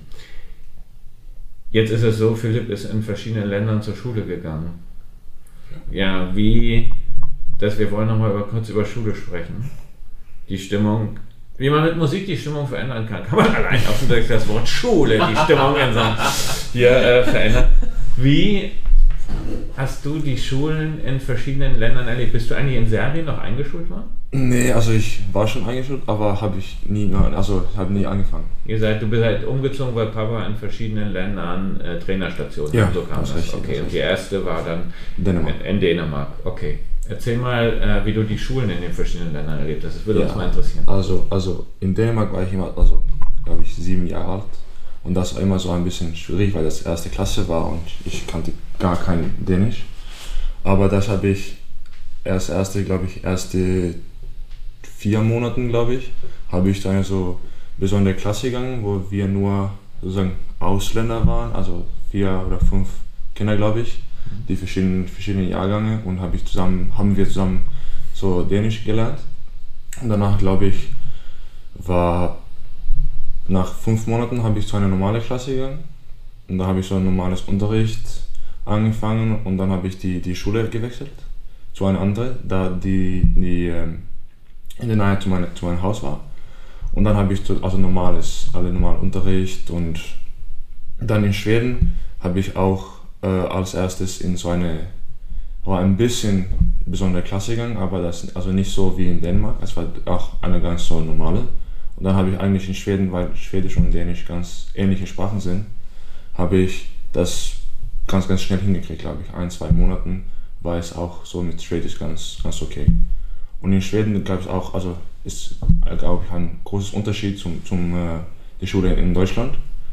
Jetzt ist es so, Philipp ist in verschiedenen Ländern zur Schule gegangen. Ja, wie, dass wir wollen nochmal über, kurz über Schule sprechen. Die Stimmung, wie man mit Musik die Stimmung verändern kann. Kann man allein auf dem das Wort Schule die Stimmung in so hier äh, verändern. Wie hast du die Schulen in verschiedenen Ländern erlebt? Bist du eigentlich in Serbien noch eingeschult worden? Nee, also ich war schon eingeschult, aber habe ich nie, also habe nie angefangen. Ihr seid, du bist halt umgezogen, weil Papa in verschiedenen Ländern äh, Trainerstationen ja, und so kam das. das. Richtig, okay, das und die erste war dann Dänemark. In, in Dänemark. Okay. Erzähl mal, äh, wie du die Schulen in den verschiedenen Ländern erlebt hast. Das würde ja, uns mal interessieren. Also, also in Dänemark war ich immer, also glaube ich, sieben Jahre alt. Und das war immer so ein bisschen schwierig, weil das erste Klasse war und ich kannte gar kein Dänisch. Aber das habe ich erst erste, glaube ich, erste vier Monaten, glaube ich, habe ich dann so besondere Klasse gegangen, wo wir nur sozusagen Ausländer waren, also vier oder fünf Kinder, glaube ich, die verschiedenen, verschiedenen Jahrgänge und habe ich zusammen, haben wir zusammen so Dänisch gelernt. Und danach, glaube ich, war nach fünf Monaten habe ich zu einer normalen Klasse gegangen und da habe ich so ein normales Unterricht angefangen und dann habe ich die, die Schule gewechselt zu einer anderen, da die, die in der Nähe zu, meine, zu meinem Haus war. Und dann habe ich also normales, alle normalen Unterricht und dann in Schweden habe ich auch äh, als erstes in so eine, war ein bisschen besondere Klasse gegangen, aber das also nicht so wie in Dänemark, es war auch eine ganz so normale. Und dann habe ich eigentlich in Schweden, weil Schwedisch und Dänisch ganz ähnliche Sprachen sind, habe ich das ganz, ganz schnell hingekriegt, glaube ich. Ein, zwei Monaten war es auch so mit Schwedisch ganz, ganz okay. Und in Schweden gab es auch, also ist, glaube ich, ein großes Unterschied zum, zum äh, der Schule in Deutschland,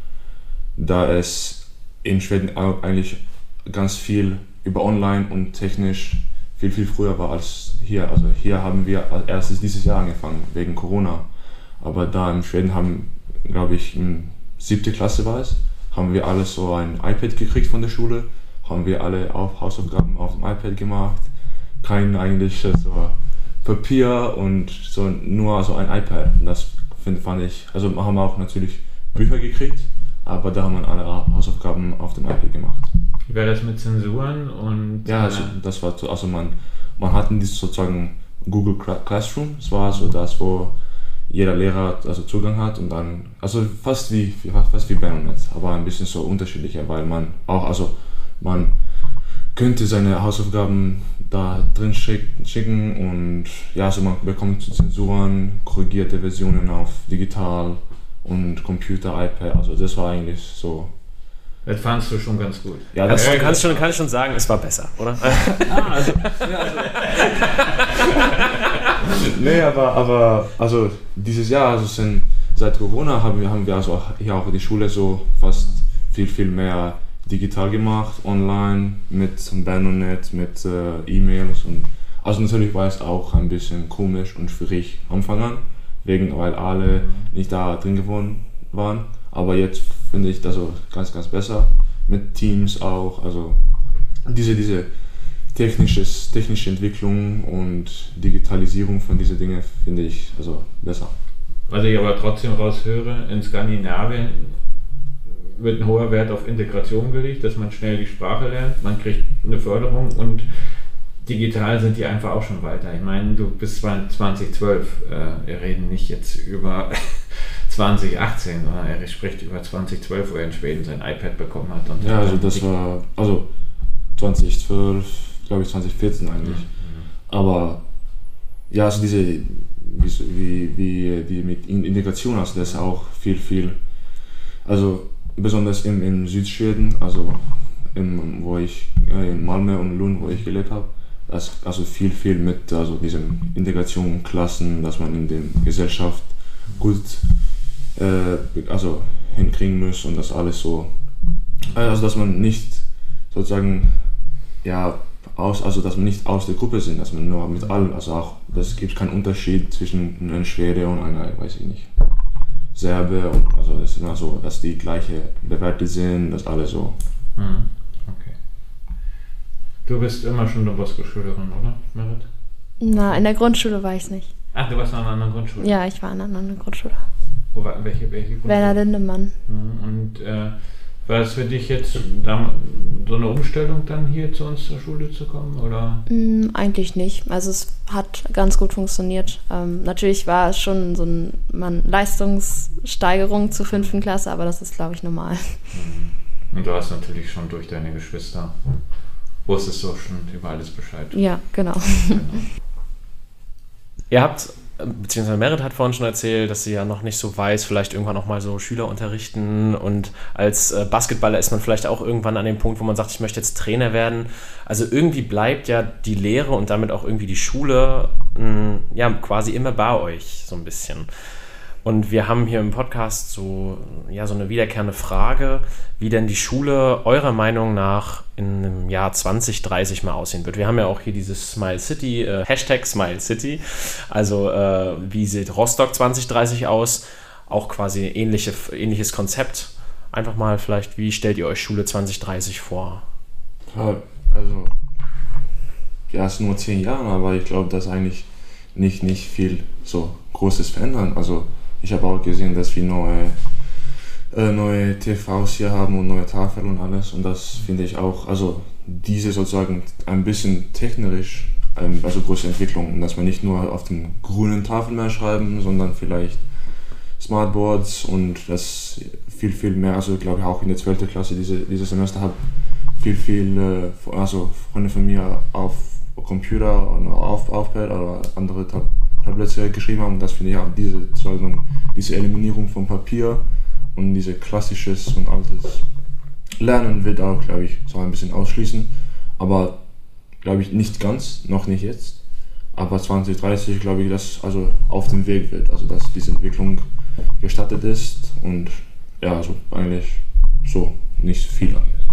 da es in Schweden auch eigentlich ganz viel über online und technisch viel, viel früher war als hier. Also hier haben wir als erstes dieses Jahr angefangen, wegen Corona. Aber da in Schweden haben, glaube ich, in siebte Klasse war es, haben wir alle so ein iPad gekriegt von der Schule, haben wir alle auch Hausaufgaben auf dem iPad gemacht, kein eigentlich so Papier und so nur so ein iPad. Und das find, fand ich, also haben wir auch natürlich Bücher gekriegt, aber da haben wir alle Hausaufgaben auf dem iPad gemacht. Wie war das mit Zensuren und? Ja, also das war so, also man, man hatte dieses sozusagen Google Classroom, das war so das, wo jeder Lehrer also Zugang hat und dann, also fast wie, fast wie Baronet, aber ein bisschen so unterschiedlicher, weil man auch, also man könnte seine Hausaufgaben da drin schicken und ja, also man bekommt Zensuren, korrigierte Versionen auf digital und Computer, iPad, also das war eigentlich so. Das fandst du schon ganz gut. Ja, das ja, kannst schon, kann ich schon sagen, es war besser, oder? Ah, also, ja, also. Nee, aber, aber also dieses Jahr, also sind, seit Corona haben wir, haben wir also auch, hier auch die Schule so fast viel, viel mehr digital gemacht, online, mit Baronet, mit äh, E-Mails und also natürlich war es auch ein bisschen komisch und schwierig am Anfang an, wegen, weil alle nicht da drin gewohnt waren, aber jetzt finde ich das so ganz, ganz besser, mit Teams auch, also diese, diese technisches, technische Entwicklung und Digitalisierung von diesen Dingen finde ich also besser. Was ich aber trotzdem raushöre, in Skandinavien wird ein hoher Wert auf Integration gelegt, dass man schnell die Sprache lernt, man kriegt eine Förderung und digital sind die einfach auch schon weiter. Ich meine, du bist zwanzig zwölf, äh, wir reden nicht jetzt über zwanzig achtzehn, sondern er spricht über zwanzig zwölf, wo er in Schweden sein iPad bekommen hat. Und ja, also das war, also zwanzig zwölf, glaube ich zwanzig vierzehn eigentlich. Mhm. Aber ja, also diese, wie, wie die mit Integration, also das ist auch viel, viel, also besonders im, im Südschweden, also im, wo ich, in Malmö und Lund, wo ich gelebt habe, das, also viel, viel mit also diesen Integration, Klassen, dass man in der Gesellschaft gut äh, also hinkriegen muss und das alles so, also dass man nicht sozusagen, ja, aus, also dass man nicht aus der Gruppe sind, dass man nur mit allen, also auch, das gibt keinen Unterschied zwischen einem Schwede und einer, weiß ich nicht, Serbe, und also es ist immer so, dass die gleiche bewertet sind, dass alle so. Mhm. Okay. Du bist immer schon Don Bosco-Schülerin, oder, Merit? Na, in der Grundschule war ich es nicht. Ach, du warst an einer anderen Grundschule? Ja, ich war an einer anderen Grundschule. Wo war, welche, welche Grundschule? Werner Lindemann. Mhm. Und äh, war es für dich jetzt da, so eine Umstellung, dann hier zu uns zur Schule zu kommen, oder? Mm, eigentlich nicht. Also es hat ganz gut funktioniert. Ähm, natürlich war es schon so eine man, Leistungssteigerung zur fünften Klasse, aber das ist, glaube ich, normal. Und du hast natürlich schon durch deine Geschwister, wusstest du auch schon über alles Bescheid. Ja, genau. Genau. Ihr habt, beziehungsweise Merit hat vorhin schon erzählt, dass sie ja noch nicht so weiß, vielleicht irgendwann auch mal so Schüler unterrichten, und als äh, Basketballer ist man vielleicht auch irgendwann an dem Punkt, wo man sagt, ich möchte jetzt Trainer werden. Also irgendwie bleibt ja die Lehre und damit auch irgendwie die Schule mh, ja quasi immer bei euch so ein bisschen. Und wir haben hier im Podcast so, ja, so eine wiederkehrende Frage, wie denn die Schule eurer Meinung nach in einem Jahr zwanzig dreißig mal aussehen wird. Wir haben ja auch hier dieses Smile City, äh, Hashtag Smile City. Also äh, wie sieht Rostock zwanzig dreißig aus? Auch quasi ähnliche, ähnliches Konzept. Einfach mal vielleicht, wie stellt ihr euch Schule zwanzig dreißig vor? Ja, also, ja, es sind nur zehn Jahre, aber ich glaube, dass eigentlich nicht, nicht viel so Großes verändern. Also ich habe auch gesehen, dass wir neue, äh, neue T Vs hier haben und neue Tafeln und alles, und das finde ich auch, also diese sozusagen ein bisschen technisch, ähm, also große Entwicklung, dass man nicht nur auf den grünen Tafeln mehr schreiben, sondern vielleicht Smartboards und das viel, viel mehr, also ich glaube auch in der zwölften Klasse diese, dieses Semester habe viel, viel, äh, also Freunde von mir auf Computer und auf, auf Pad oder andere Tab- Tablets geschrieben haben, und das finde ich auch diese, diese Eliminierung von Papier und diese klassisches und altes Lernen wird auch, glaube ich, so ein bisschen ausschließen, aber glaube ich nicht ganz, noch nicht jetzt, aber zwanzig dreißig glaube ich, dass also auf dem Weg wird, also dass diese Entwicklung gestartet ist, und ja, also eigentlich so nicht viel eigentlich.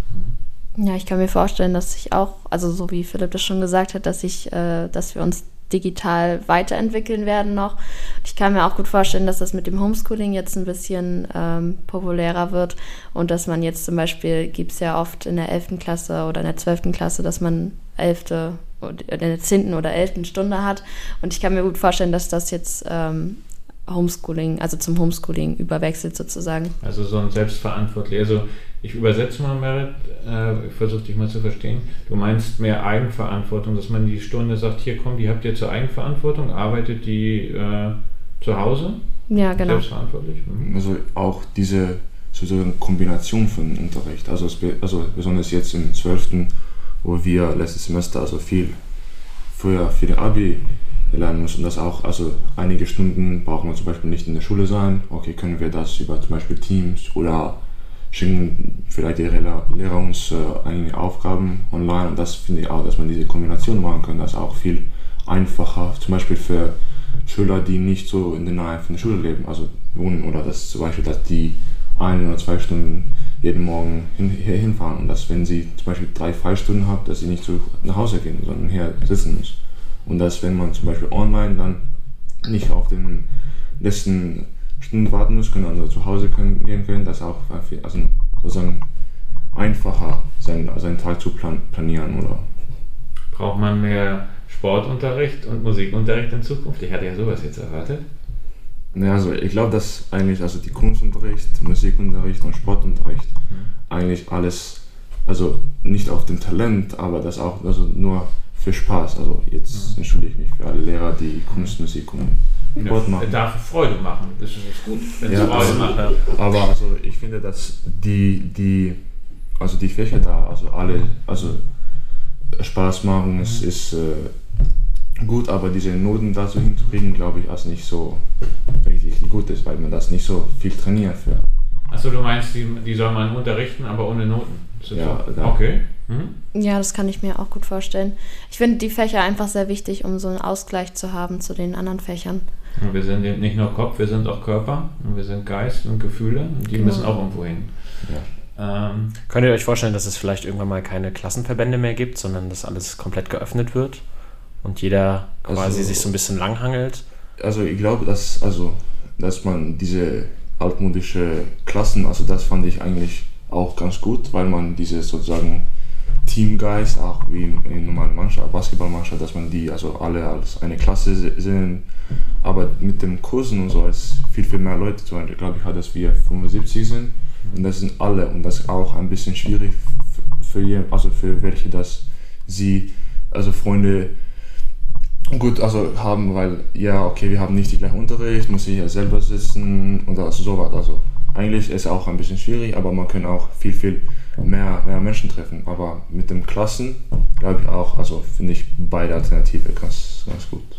Ja, ich kann mir vorstellen, dass ich auch, also so wie Philipp das schon gesagt hat, dass ich, äh, dass wir uns digital weiterentwickeln werden noch. Ich kann mir auch gut vorstellen, dass das mit dem Homeschooling jetzt ein bisschen ähm, populärer wird, und dass man jetzt zum Beispiel, gibt es ja oft in der elften Klasse oder in der zwölften Klasse, dass man elfte oder in der zehnten oder elften Stunde hat, und ich kann mir gut vorstellen, dass das jetzt ähm, Homeschooling, also zum Homeschooling überwechselt sozusagen. Also so ein selbstverantwortlich, also ich übersetze mal, Merit, äh, ich versuche dich mal zu verstehen. Du meinst mehr Eigenverantwortung, dass man die Stunde sagt, hier komm, die habt ihr zur Eigenverantwortung, arbeitet die äh, zu Hause? Ja, genau. Selbstverantwortlich? Mhm. Also auch diese sozusagen Kombination von Unterricht, also, also besonders jetzt im zwölften, wo wir letztes Semester also viel früher für den Abi lernen müssen, dass auch, also einige Stunden brauchen wir zum Beispiel nicht in der Schule sein, okay, können wir das über zum Beispiel Teams oder schicken vielleicht die Lehrer uns äh, einige Aufgaben online, und das finde ich auch, dass man diese Kombination machen kann, das ist auch viel einfacher, zum Beispiel für Schüler, die nicht so in der Nähe von der Schule leben, also wohnen, oder dass zum Beispiel, dass die ein oder zwei Stunden jeden Morgen hin, hier hinfahren, und dass, wenn sie zum Beispiel drei Freistunden haben, dass sie nicht so nach Hause gehen, sondern hier sitzen muss. Und dass, wenn man zum Beispiel online dann nicht auf den letzten Stunden warten muss, können also zu Hause können, gehen können, das auch also sozusagen einfacher sein, seinen Tag zu plan, planieren, oder? Braucht man mehr Sportunterricht und Musikunterricht in Zukunft? Ich hatte ja sowas jetzt erwartet. Ja, also ich glaube, dass eigentlich also die Kunstunterricht, Musikunterricht und Sportunterricht mhm. eigentlich alles, also nicht auf dem Talent, aber das auch also nur für Spaß. Also jetzt mhm. entschuldige ich mich für alle Lehrer, die Kunst, Musik und Sport machen. Ja, darf Freude machen, das ist nicht gut, wenn es ja, Freude also, macht. Ja. Aber also ich finde, dass die, die, also die Fächer da, also alle, also Spaß machen, mhm. es ist äh, gut, aber diese Noten dazu hinzukriegen, glaube ich, also nicht so richtig gut ist, weil man das nicht so viel trainiert für. Achso, du meinst, die, die soll man unterrichten, aber ohne Noten? Ja, so? Okay. Mhm. Ja, das kann ich mir auch gut vorstellen. Ich finde die Fächer einfach sehr wichtig, um so einen Ausgleich zu haben zu den anderen Fächern. Und wir sind nicht nur Kopf, wir sind auch Körper, und wir sind Geist und Gefühle, und die genau. müssen auch irgendwo hin. Ähm, Könnt ihr euch vorstellen, dass es vielleicht irgendwann mal keine Klassenverbände mehr gibt, sondern dass alles komplett geöffnet wird und jeder quasi Also- sich so ein bisschen langhangelt? Also ich glaube, dass, also, dass man diese altmodische Klassen, also das fand ich eigentlich auch ganz gut, weil man diese sozusagen Teamgeist, auch wie in normalen Mannschaft, Basketballmannschaft, dass man die also alle als eine Klasse sehen. Aber mit den Kursen und so ist viel, viel mehr Leute. Zum Beispiel, glaube ich, hat dass wir fünfundsiebzig sind und das sind alle und das ist auch ein bisschen schwierig für, für, also für welche, dass sie, also Freunde, gut, also haben, weil, ja, okay, wir haben nicht die gleichen Unterricht, muss ich ja selber sitzen und also sowas. Also eigentlich ist es auch ein bisschen schwierig, aber man kann auch viel, viel mehr, mehr Menschen treffen. Aber mit den Klassen, glaube ich auch, also finde ich beide Alternative ganz, ganz gut.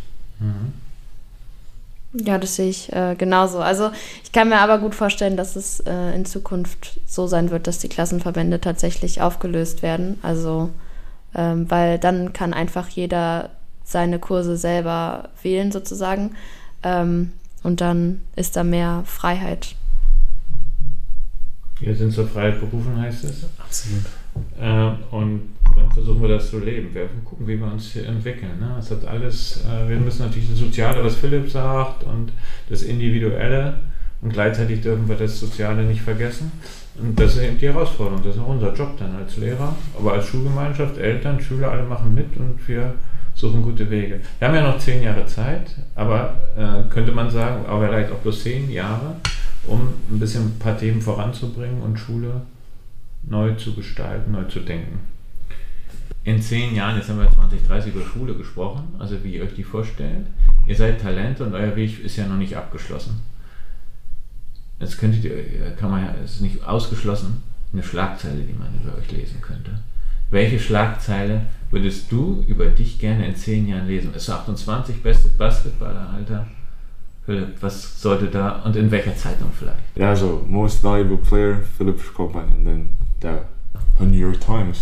Ja, das sehe ich äh, genauso. Also ich kann mir aber gut vorstellen, dass es äh, in Zukunft so sein wird, dass die Klassenverbände tatsächlich aufgelöst werden. Also ähm, weil dann kann einfach jeder seine Kurse selber wählen sozusagen ähm, und dann ist da mehr Freiheit. Wir sind zur Freiheit berufen, heißt es. Absolut. Äh, und dann versuchen wir das zu leben. Wir gucken, wie wir uns hier entwickeln. Ne? Das hat alles, äh, wir müssen natürlich das Soziale, was Philipp sagt, und das Individuelle, und gleichzeitig dürfen wir das Soziale nicht vergessen. Und das ist eben die Herausforderung. Das ist auch unser Job dann als Lehrer, aber als Schulgemeinschaft, Eltern, Schüler, alle machen mit und wir suchen gute Wege. Wir haben ja noch zehn Jahre Zeit, aber äh, könnte man sagen, aber vielleicht auch bloß zehn Jahre, um ein bisschen ein paar Themen voranzubringen und Schule neu zu gestalten, neu zu denken. In zehn Jahren, jetzt haben wir zwanzig dreißig über Schule gesprochen, also wie ihr euch die vorstellt. Ihr seid Talente und euer Weg ist ja noch nicht abgeschlossen. Jetzt könntet ihr, kann man ja, es ist nicht ausgeschlossen, eine Schlagzeile, die man über euch lesen könnte. Welche Schlagzeile würdest du über dich gerne in zehn Jahren lesen? Ist achtundzwanzig, bestes Basketballeralter? Philipp, was sollte da und in welcher Zeitung vielleicht? Ja, also Most Valuable Player, Philipp Schkoppmann, und dann der New York Times.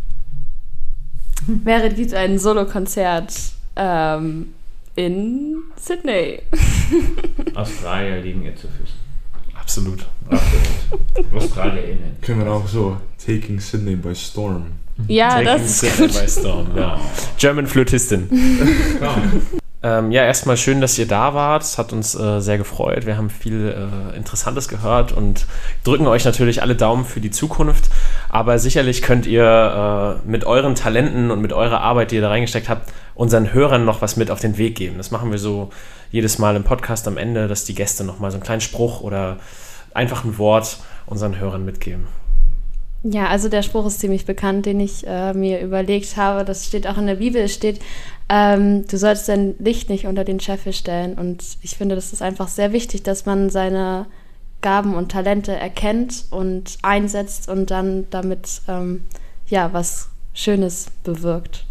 Wäre dies ein Solokonzert ähm, in Sydney? Australier liegen ihr zu Füßen. Absolut. Absolut. AustralierInnen. Können wir auch so Taking Sydney by Storm. Ja, Taking das ist Sydney gut. by Storm, ja. German Flötistin. Komm. Ähm, ja, erstmal schön, dass ihr da wart. Es hat uns äh, sehr gefreut. Wir haben viel äh, Interessantes gehört und drücken euch natürlich alle Daumen für die Zukunft. Aber sicherlich könnt ihr äh, mit euren Talenten und mit eurer Arbeit, die ihr da reingesteckt habt, unseren Hörern noch was mit auf den Weg geben. Das machen wir so jedes Mal im Podcast am Ende, dass die Gäste nochmal so einen kleinen Spruch oder einfach ein Wort unseren Hörern mitgeben. Ja, also der Spruch ist ziemlich bekannt, den ich äh, mir überlegt habe. Das steht auch in der Bibel. Es steht, ähm, du sollst dein Licht nicht unter den Scheffel stellen. Und ich finde, das ist einfach sehr wichtig, dass man seine Gaben und Talente erkennt und einsetzt und dann damit ähm, ja was Schönes bewirkt.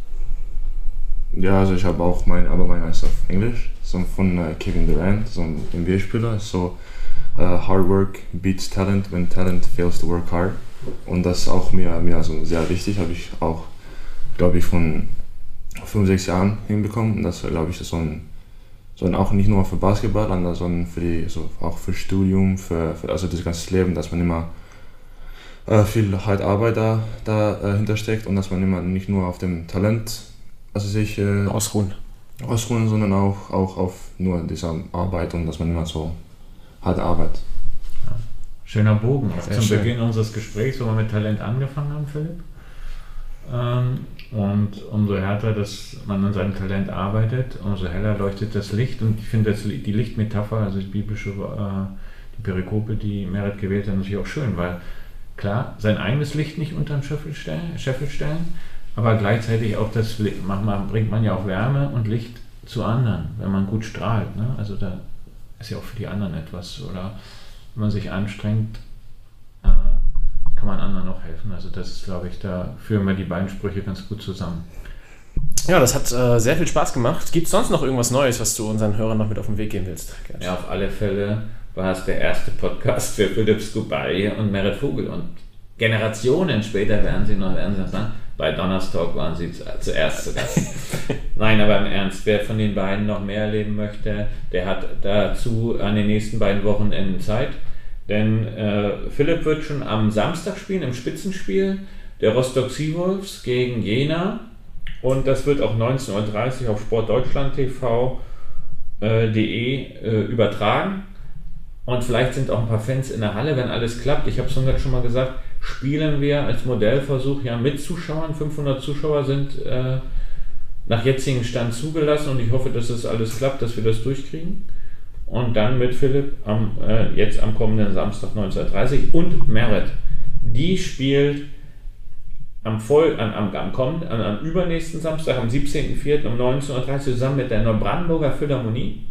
Ja, also ich habe auch mein, aber mein ist auf Englisch, so von uh, Kevin Durant, so ein N B A-Spieler, so uh, hard work beats talent when talent fails to work hard. Und das ist auch mir, mir also sehr wichtig, habe ich auch, glaube ich, von fünf, sechs Jahren hinbekommen. Und das glaube ich, ist so ein, so ein, auch nicht nur für Basketball, sondern für die, so auch für Studium, für, für also das ganze Leben, dass man immer äh, viel hart Arbeit da, dahinter steckt und dass man immer nicht nur auf dem Talent also sich äh, Ausruhen. ausruhen, sondern auch, auch auf nur dieser Arbeit und dass man immer so hart arbeitet. Schöner Bogen. Sehr Zum schön. Beginn unseres Gesprächs, wo wir mit Talent angefangen haben, Philipp. Ähm, und umso härter, dass man an seinem Talent arbeitet, umso heller leuchtet das Licht. Und ich finde das, die Lichtmetapher, also die biblische, äh, die Perikope, die Merit gewählt hat, natürlich auch schön, weil klar, sein eigenes Licht nicht unter den Scheffel stellen, Scheffel stellen, aber gleichzeitig auch das Licht, manchmal bringt man ja auch Wärme und Licht zu anderen, wenn man gut strahlt. Ne? Also da ist ja auch für die anderen etwas, oder wenn man sich anstrengt, äh, kann man anderen auch helfen. Also das ist, glaube ich, da führen wir die beiden Sprüche ganz gut zusammen. Ja, das hat äh, sehr viel Spaß gemacht. Gibt es sonst noch irgendwas Neues, was du unseren Hörern noch mit auf den Weg geben willst? Gerd? Ja, auf alle Fälle war es der erste Podcast für Philipp Skubay und Merit Vogel. Und Generationen später werden sie noch, werden sie noch sagen, bei Donnerstalk waren sie zu, zuerst zu Gast. Nein, aber im Ernst, wer von den beiden noch mehr erleben möchte, der hat dazu an den nächsten beiden Wochenenden Zeit. Denn äh, Philipp wird schon am Samstag spielen, im Spitzenspiel der Rostock Seawolves gegen Jena. Und das wird auch neunzehn Uhr dreißig auf sportdeutschland punkt t v punkt de äh, übertragen. Und vielleicht sind auch ein paar Fans in der Halle, wenn alles klappt. Ich habe es schon mal gesagt, spielen wir als Modellversuch ja mit Zuschauern. fünfhundert Zuschauer sind äh, nach jetzigem Stand zugelassen und ich hoffe, dass das alles klappt, dass wir das durchkriegen. Und dann mit Philipp am, äh, jetzt am kommenden Samstag neunzehn Uhr dreißig und Merit. Die spielt am, voll, am, am, am, kommenden, am, am übernächsten Samstag, am siebzehnten vierten um neunzehn Uhr dreißig zusammen mit der Neubrandenburger Philharmonie.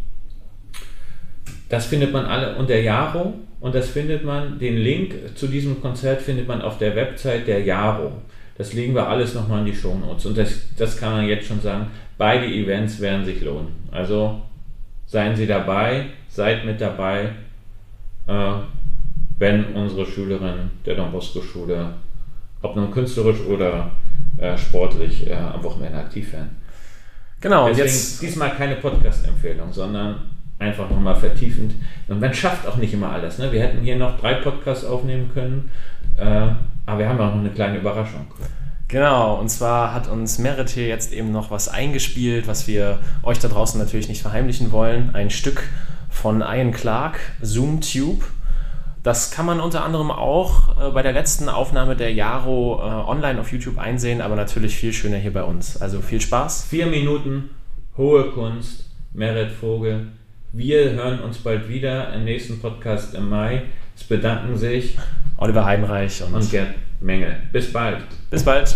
Das findet man alle unter Jaro und das findet man, den Link zu diesem Konzert findet man auf der Website der Jaro. Das legen wir alles nochmal in die Shownotes und das, das kann man jetzt schon sagen, beide Events werden sich lohnen. Also seien Sie dabei, seid mit dabei, äh, wenn unsere Schülerinnen der Don Bosco Schule, ob nun künstlerisch oder äh, sportlich, äh, am Wochenende aktiv werden. Genau. Deswegen jetzt diesmal keine Podcast-Empfehlung, sondern einfach nochmal vertiefend. Und man schafft auch nicht immer alles. Ne? Wir hätten hier noch drei Podcasts aufnehmen können, äh, aber wir haben auch noch eine kleine Überraschung. Genau, und zwar hat uns Merit hier jetzt eben noch was eingespielt, was wir euch da draußen natürlich nicht verheimlichen wollen. Ein Stück von Ian Clark, Zoom Tube. Das kann man unter anderem auch äh, bei der letzten Aufnahme der Jaro äh, online auf YouTube einsehen, aber natürlich viel schöner hier bei uns. Also viel Spaß. Vier Minuten, hohe Kunst, Merit Vogel. Wir hören uns bald wieder im nächsten Podcast im Mai. Es bedanken sich Oliver Heidenreich und, und Gerd Mengel. Bis bald. Bis bald.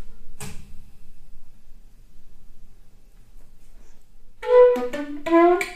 Thank you.